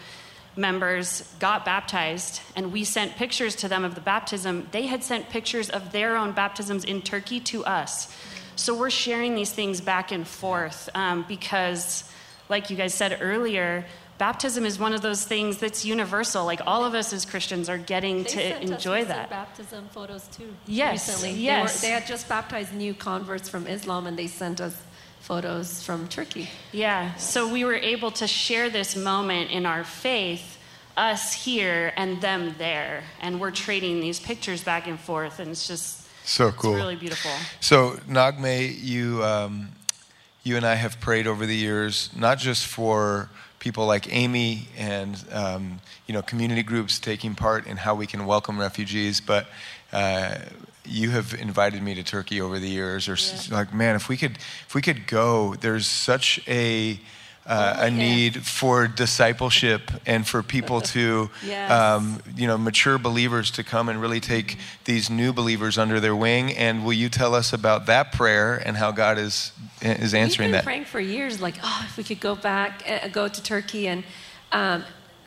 members got baptized, and we sent pictures to them of the baptism. They had sent pictures of their own baptisms in Turkey to us. So we're sharing these things back and forth um, because, like you guys said earlier, baptism is one of those things that's universal. Like, all of us as Christians are getting they to sent enjoy us that. Baptism photos too. Yes, recently. yes. They, were, they had just baptized new converts from Islam, and they sent us photos from Turkey. Yeah. So we were able to share this moment in our faith, us here and them there, and we're trading these pictures back and forth, and it's just so cool. It's really beautiful. So Nagme, you um, you and I have prayed over the years, not just for people like Amy and um, you know, community groups taking part in how we can welcome refugees, but uh, you have invited me to Turkey over the years. Or yeah. like, man, if we could, if we could go, there's such a uh, oh, a need yes. for discipleship and for people to, yes. um, you know, mature believers to come and really take mm-hmm. these new believers under their wing. And will you tell us about that prayer and how God is is answering that? that? We've been praying for years, like, oh, if we could go back, uh, go to Turkey and um,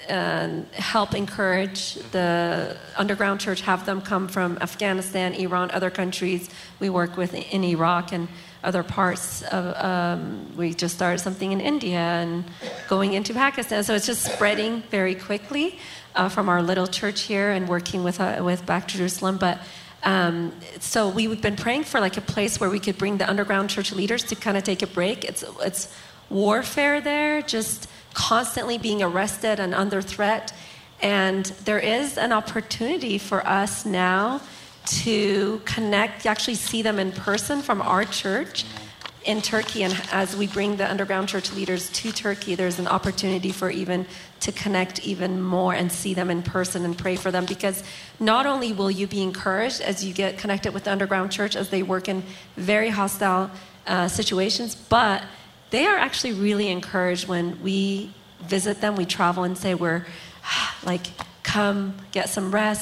uh, help encourage the underground church, have them come from Afghanistan, Iran, other countries we work with in Iraq and other parts of, um, we just started something in India and going into Pakistan. So it's just spreading very quickly uh, from our little church here and working with uh, with Back to Jerusalem. But um, so we've been praying for like a place where we could bring the underground church leaders to kind of take a break. It's it's warfare there, just constantly being arrested and under threat. And there is an opportunity for us now to connect, actually see them in person from our church in Turkey. And as we bring the underground church leaders to Turkey, there's an opportunity for even to connect even more and see them in person and pray for them. Because not only will you be encouraged as you get connected with the underground church as they work in very hostile uh, situations, but they are actually really encouraged when we visit them. We travel and say, we're like, come get some rest,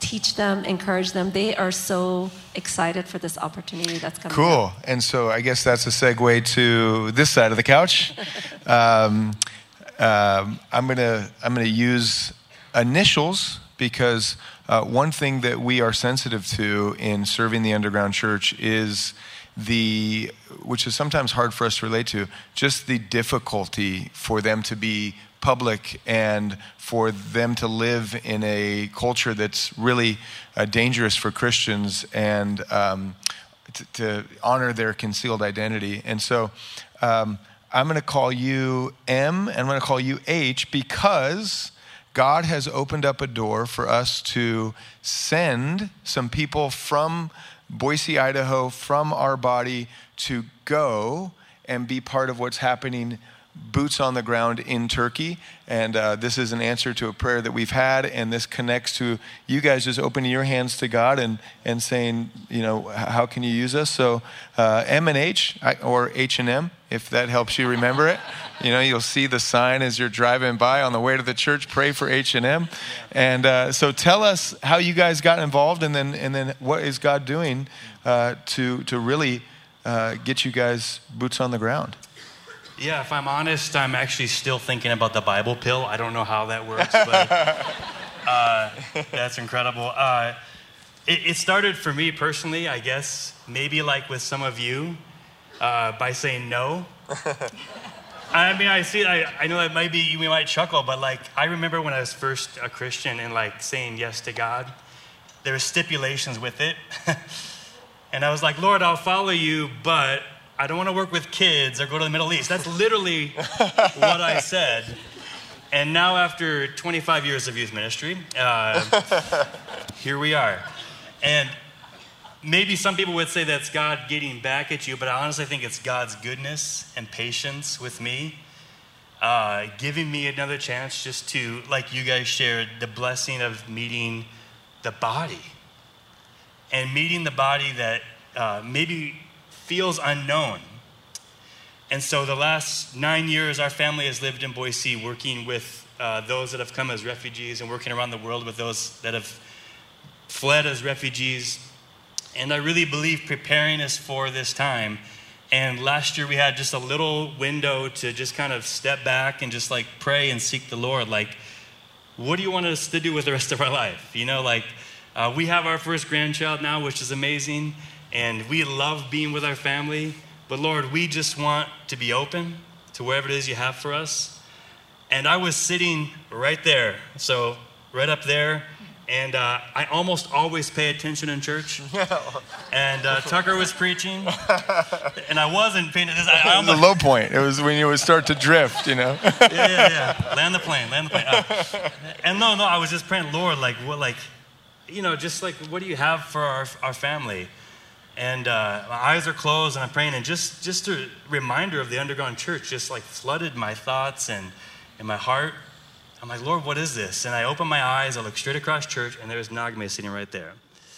teach them, encourage them. They are so excited for this opportunity that's coming. Cool. Up. And so I guess that's a segue to this side of the couch. um, um, I'm gonna I'm gonna use initials because uh, one thing that we are sensitive to in serving the underground church is the, which is sometimes hard for us to relate to, just the difficulty for them to be public and for them to live in a culture that's really uh, dangerous for Christians and um, t- to honor their concealed identity. And so um, I'm going to call you M and I'm going to call you H because God has opened up a door for us to send some people from Boise, Idaho, from our body to go and be part of what's happening boots on the ground in Turkey. And uh, this is an answer to a prayer that we've had. And this connects to you guys just opening your hands to God and, and saying, you know, how can you use us? So uh, M and H, or H and M, if that helps you remember it. You know, you'll see the sign as you're driving by on the way to the church, pray for H and M. And uh, so tell us how you guys got involved and then and then what is God doing uh, to, to really uh, get you guys boots on the ground? Yeah, if I'm honest, I'm actually still thinking about the Bible pill. I don't know how that works, but uh, that's incredible. Uh, it, it started for me personally, I guess, maybe like with some of you, uh, by saying no. I mean, I see, I, I know that maybe you might chuckle, but like, I remember when I was first a Christian and like saying yes to God, there were stipulations with it. And I was like, Lord, I'll follow you, but I don't want to work with kids or go to the Middle East. That's literally what I said. And now after twenty-five years of youth ministry, uh, here we are. And maybe some people would say that's God getting back at you, but I honestly think it's God's goodness and patience with me, uh, giving me another chance just to, like you guys shared, the blessing of meeting the body. And meeting the body that uh, maybe feels unknown. And so the last nine years, our family has lived in Boise, working with uh, those that have come as refugees and working around the world with those that have fled as refugees. And I really believe preparing us for this time. And last year we had just a little window to just kind of step back and just like pray and seek the Lord. Like, what do you want us to do with the rest of our life? You know, like uh, we have our first grandchild now, which is amazing. And we love being with our family. But Lord, we just want to be open to wherever it is you have for us. And I was sitting right there. So right up there. And uh, I almost always pay attention in church. And uh, Tucker was preaching. And I wasn't paying attention. I almost... The low point. It was when you would start to drift, you know. yeah, yeah, yeah. Land the plane, land the plane. Uh, and no, no, I was just praying, Lord, like, what, like, you know, just like, what do you have for our, our family? And uh, my eyes are closed and I'm praying, and just, just a reminder of the underground church just like flooded my thoughts and, and my heart. I'm like, Lord, what is this? And I open my eyes, I look straight across church, and there's Nagme sitting right there.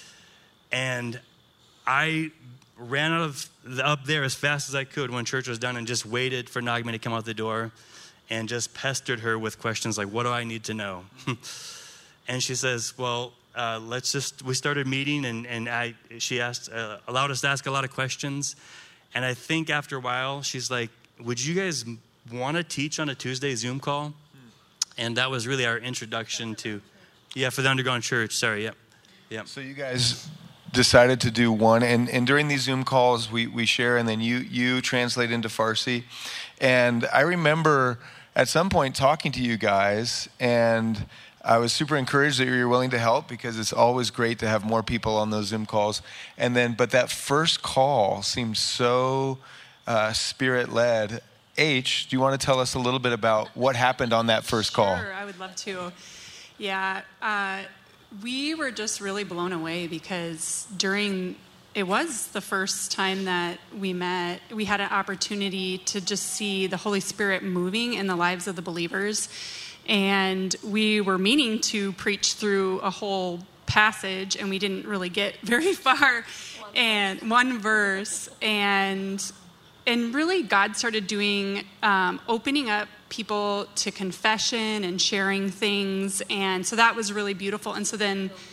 And I ran out of the, up there as fast as I could when church was done and just waited for Nagme to come out the door and just pestered her with questions like, what do I need to know? And she says, well, Uh, let's just, we started meeting and, and I, she asked, uh, allowed us to ask a lot of questions. And I think after a while, she's like, would you guys want to teach on a Tuesday Zoom call? And that was really our introduction to, yeah, for the underground church. Sorry, yep. Yep. So you guys decided to do one. And, and during these Zoom calls, we, we share, and then you, you translate into Farsi. And I remember at some point talking to you guys, and I was super encouraged that you were willing to help, because it's always great to have more people on those Zoom calls. And then, but that first call seemed so uh, spirit-led. H, do you want to tell us a little bit about what happened on that first call? Sure, I would love to. Yeah, uh, we were just really blown away, because during, it was the first time that we met, we had an opportunity to just see the Holy Spirit moving in the lives of the believers. And we were meaning to preach through a whole passage, and we didn't really get very far. And one verse, and and really God started doing, um, opening up people to confession and sharing things. And so that was really beautiful. And so then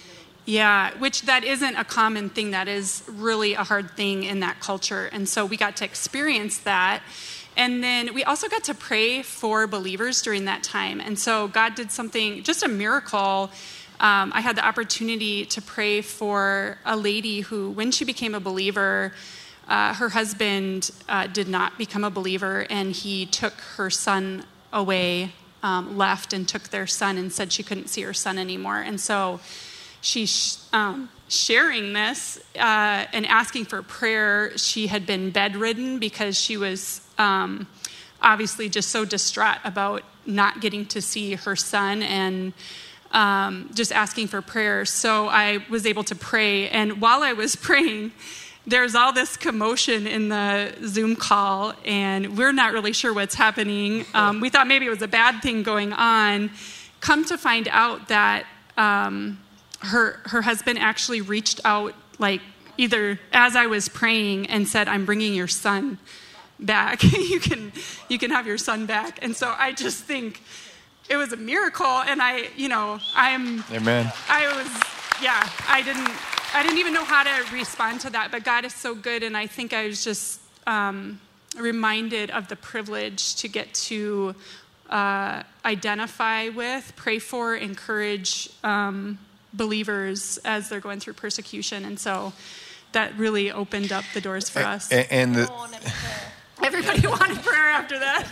Yeah, which that isn't a common thing. That is really a hard thing in that culture. And so we got to experience that. And then we also got to pray for believers during that time. And so God did something, just a miracle. Um, I had the opportunity to pray for a lady who, when she became a believer, uh, her husband uh, did not become a believer, and he took her son away, um, left and took their son and said she couldn't see her son anymore. And so she's um, sharing this uh, and asking for prayer. She had been bedridden because she was um, obviously just so distraught about not getting to see her son, and um, just asking for prayer. So I was able to pray. And while I was praying, there's all this commotion in the Zoom call, and we're not really sure what's happening. Um, we thought maybe it was a bad thing going on. Come to find out that um, her her husband actually reached out, like either as I was praying, and said, "I'm bringing your son back. you can you can have your son back." And so I just think it was a miracle. And I, you know, I'm. Amen. I was, yeah. I didn't. I didn't even know how to respond to that. But God is so good, and I think I was just um, reminded of the privilege to get to uh, identify with, pray for, encourage Um, believers as they're going through persecution. And so that really opened up the doors for us. And, and the, everybody wanted prayer after that.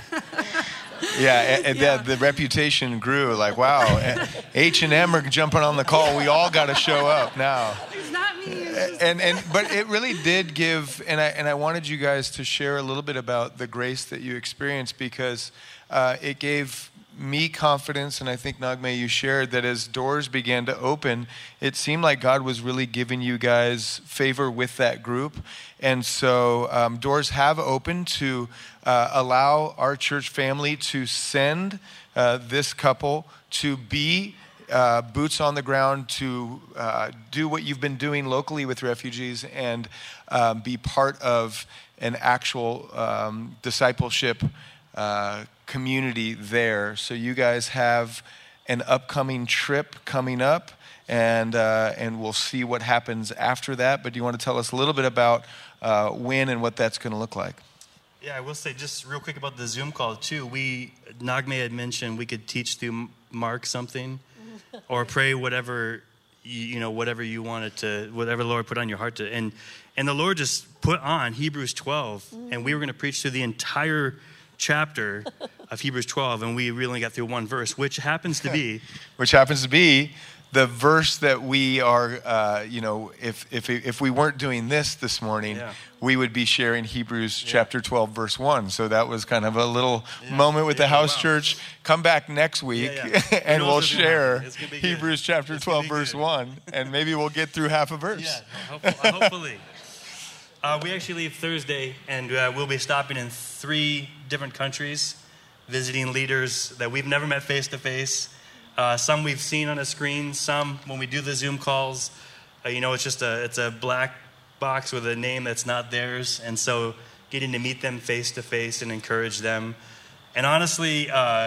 yeah, and Yeah. The, the reputation grew. Like, wow, H and M are jumping on the call. We all got to show up now. It's not me. It's just... And and but it really did give. And I and I wanted you guys to share a little bit about the grace that you experienced, because uh, it gave me confidence, and I think, Nagme, you shared that as doors began to open, it seemed like God was really giving you guys favor with that group. And so um, doors have opened to uh, allow our church family to send uh, this couple to be uh, boots on the ground, to uh, do what you've been doing locally with refugees, and um, be part of an actual um, discipleship uh community there. So you guys have an upcoming trip coming up, and uh, and we'll see what happens after that. But do you want to tell us a little bit about uh, when and what that's going to look like? Yeah, I will say just real quick about the Zoom call too. We, Nagme had mentioned we could teach through Mark something, or pray whatever you, you know whatever you wanted to, whatever the Lord put on your heart to, and and the Lord just put on Hebrews twelve, and we were going to preach through the entire chapter of Hebrews twelve, and we really got through one verse, which happens to be which happens to be the verse that we are, uh, you know, if if if we weren't doing this this morning, yeah. we would be sharing Hebrews yeah. chapter twelve, verse one. So that was kind of a little yeah. moment with yeah, the house wow. church. Come back next week, yeah, yeah. and we'll share Hebrews chapter twelve, verse one, and maybe we'll get through half a verse. Yeah, hopefully. hopefully. Uh, we actually leave Thursday, and uh, we'll be stopping in three different countries, visiting leaders that we've never met face-to-face. Uh, some we've seen on a screen. Some, when we do the Zoom calls, uh, you know, it's just a it's a black box with a name that's not theirs. And so getting to meet them face-to-face and encourage them. And honestly, uh,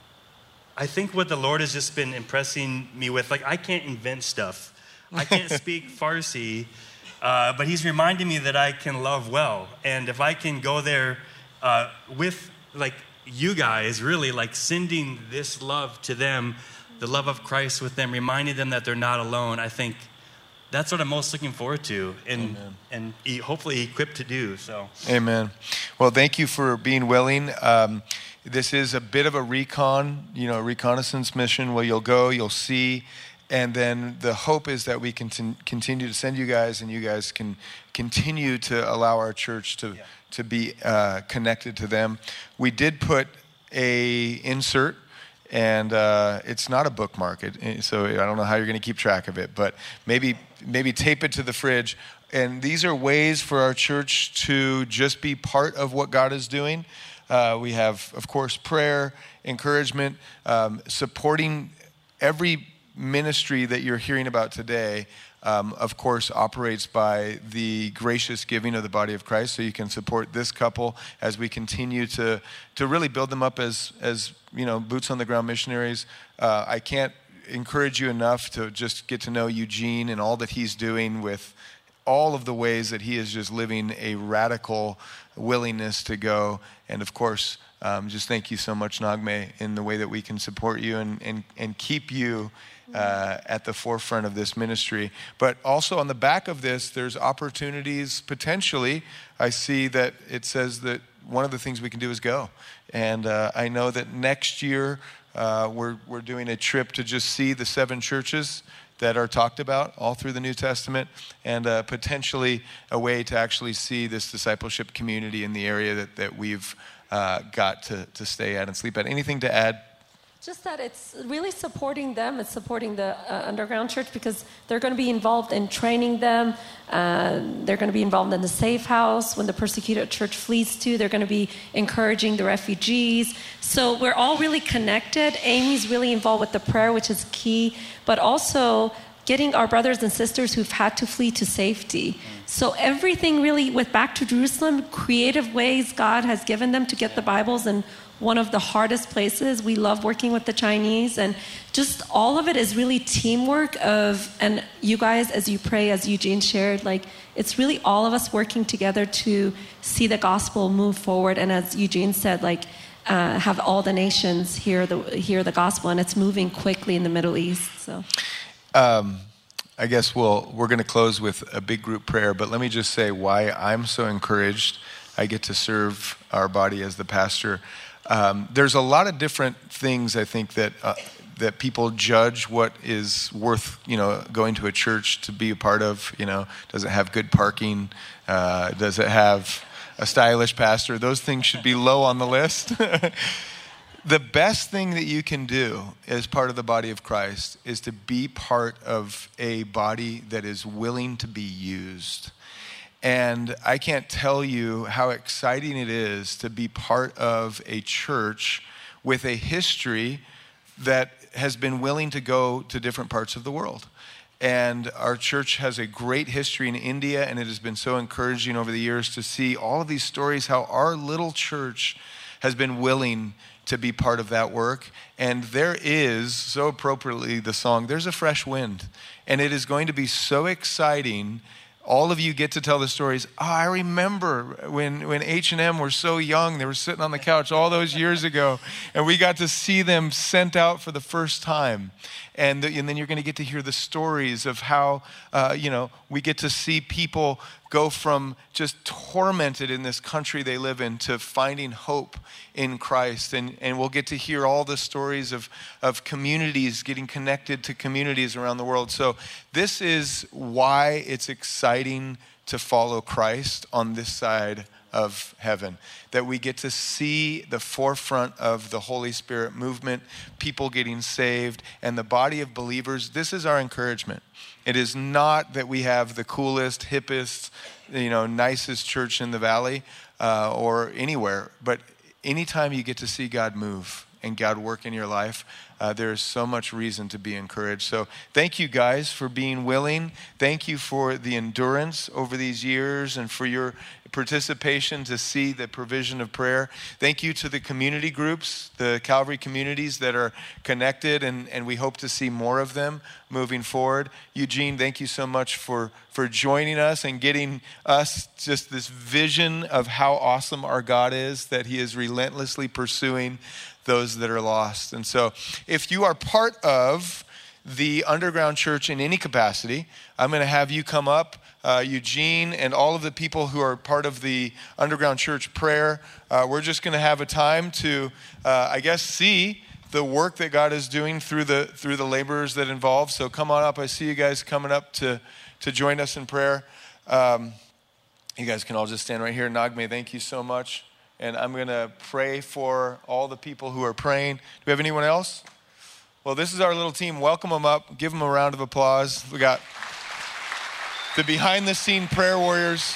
I think what the Lord has just been impressing me with, like, I can't invent stuff. I can't speak Farsi. Uh, but he's reminding me that I can love well. And if I can go there uh, with, like, you guys, really, like, sending this love to them, the love of Christ with them, reminding them that they're not alone, I think that's what I'm most looking forward to, and Amen. and e- hopefully equipped to do. So, Amen. Well, thank you for being willing. Um, this is a bit of a recon, you know, reconnaissance mission where you'll go, you'll see. And then the hope is that we can t- continue to send you guys, and you guys can continue to allow our church to yeah. to be uh, connected to them. We did put a insert, and uh, it's not a bookmark, it, so I don't know how you're going to keep track of it, but maybe maybe tape it to the fridge. And these are ways for our church to just be part of what God is doing. Uh, we have, of course, prayer, encouragement, um, supporting every ministry that you're hearing about today, um, of course, operates by the gracious giving of the body of Christ. So you can support this couple as we continue to to really build them up as as you know boots on the ground missionaries. Uh, I can't encourage you enough to just get to know Eugene and all that he's doing with all of the ways that he is just living a radical willingness to go. And of course, um, just thank you so much, Nagme, in the way that we can support you and, and, and keep you uh, at the forefront of this ministry. But also on the back of this, there's opportunities potentially. I see that it says that one of the things we can do is go. And uh, I know that next year uh, we're, we're doing a trip to just see the seven churches that are talked about all through the New Testament, and uh, potentially a way to actually see this discipleship community in the area that, that we've uh, got to, to stay at and sleep at. Anything to add? Just that it's really supporting them. It's supporting the uh, underground church because they're going to be involved in training them. Uh, they're going to be involved in the safe house when the persecuted church flees to. They're going to be encouraging the refugees. So we're all really connected. Amy's really involved with the prayer, which is key, but also getting our brothers and sisters who've had to flee to safety. So everything really with Back to Jerusalem, creative ways God has given them to get the Bibles in one of the hardest places. We love working with the Chinese, and just all of it is really teamwork of, and you guys, as you pray, as Eugene shared, like it's really all of us working together to see the gospel move forward. And as Eugene said, like uh, have all the nations hear the hear the gospel, and it's moving quickly in the Middle East. So, um, I guess we'll we're going to close with a big group prayer. But let me just say why I'm so encouraged. I get to serve our body as the pastor. Um, there's a lot of different things I think that uh, that people judge what is worth, you know, going to a church to be a part of. You know, does it have good parking? Uh, does it have a stylish pastor? Those things should be low on the list. The best thing that you can do as part of the body of Christ is to be part of a body that is willing to be used. And I can't tell you how exciting it is to be part of a church with a history that has been willing to go to different parts of the world. And our church has a great history in India, and it has been so encouraging over the years to see all of these stories, how our little church has been willing to be part of that work. And there is, so appropriately, the song, There's a Fresh Wind. And it is going to be so exciting. All of you get to tell the stories. Oh, I remember when, when H and M were so young, they were sitting on the couch all those years ago, and we got to see them sent out for the first time. And, the, and then you're going to get to hear the stories of how, uh, you know, we get to see people go from just tormented in this country they live in to finding hope in Christ. And, and we'll get to hear all the stories of, of communities getting connected to communities around the world. So this is why it's exciting to follow Christ on this side of heaven, that we get to see the forefront of the Holy Spirit movement, people getting saved, and the body of believers. This is our encouragement. It is not that we have the coolest, hippest, you know, nicest church in the valley uh, or anywhere, but anytime you get to see God move and God work in your life, uh, there is so much reason to be encouraged. So thank you guys for being willing. Thank you for the endurance over these years and for your participation to see the provision of prayer. Thank you to the community groups, the Calvary communities that are connected, and, and we hope to see more of them moving forward. Eugene, thank you so much for, for joining us and getting us just this vision of how awesome our God is, that he is relentlessly pursuing those that are lost. And so if you are part of the underground church in any capacity, I'm going to have you come up, uh, Eugene, and all of the people who are part of the underground church prayer. Uh, we're just going to have a time to, uh, I guess, see the work that God is doing through the through the laborers that involve. So come on up. I see you guys coming up to to join us in prayer. Um, you guys can all just stand right here. Nagme, thank you so much. And I'm going to pray for all the people who are praying. Do we have anyone else? Well, this is our little team. Welcome them up. Give them a round of applause. We got the behind-the-scene prayer warriors.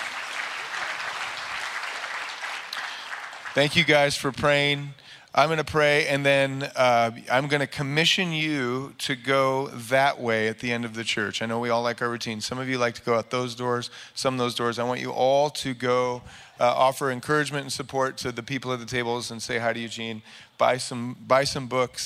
Thank you guys for praying. I'm going to pray, and then uh, I'm going to commission you to go that way at the end of the church. I know we all like our routine. Some of you like to go out those doors, some of those doors. I want you all to go uh, offer encouragement and support to the people at the tables and say hi to Eugene. Buy some, buy some books.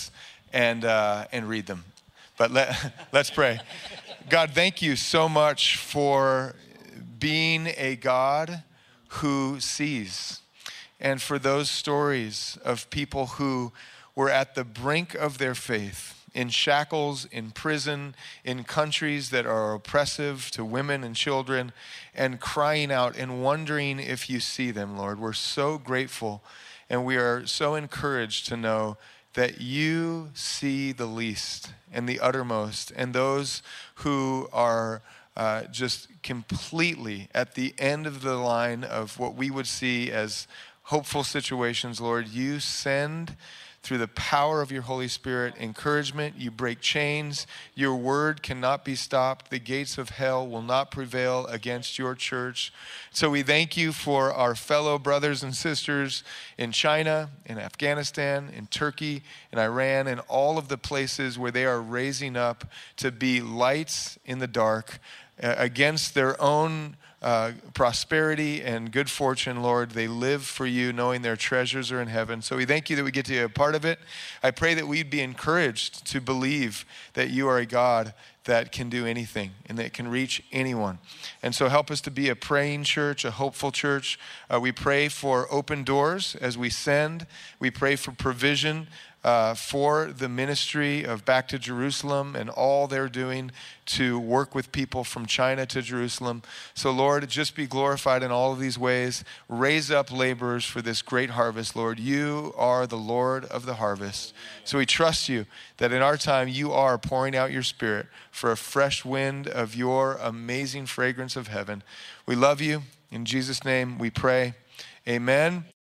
and, uh, and read them. But let, let's pray. God, thank you so much for being a God who sees. And for those stories of people who were at the brink of their faith, in shackles, in prison, in countries that are oppressive to women and children, and crying out and wondering if you see them, Lord. We're so grateful, and we are so encouraged to know that you see the least and the uttermost, and those who are uh, just completely at the end of the line of what we would see as hopeful situations. Lord, you send through the power of your Holy Spirit, encouragement. You break chains. Your word cannot be stopped. The gates of hell will not prevail against your church. So we thank you for our fellow brothers and sisters in China, in Afghanistan, in Turkey, in Iran, and all of the places where they are raising up to be lights in the dark uh, against their own Uh, prosperity and good fortune, Lord. They live for you, knowing their treasures are in heaven. So we thank you that we get to be a part of it. I pray that we'd be encouraged to believe that you are a God that can do anything and that can reach anyone. And so help us to be a praying church, a hopeful church. Uh, we pray for open doors as we send. We pray for provision Uh, for the ministry of Back to Jerusalem and all they're doing to work with people from China to Jerusalem. So Lord, just be glorified in all of these ways. Raise up laborers for this great harvest, Lord. You are the Lord of the harvest. So we trust you that in our time you are pouring out your Spirit for a fresh wind of your amazing fragrance of heaven. We love you. In Jesus' name we pray. Amen.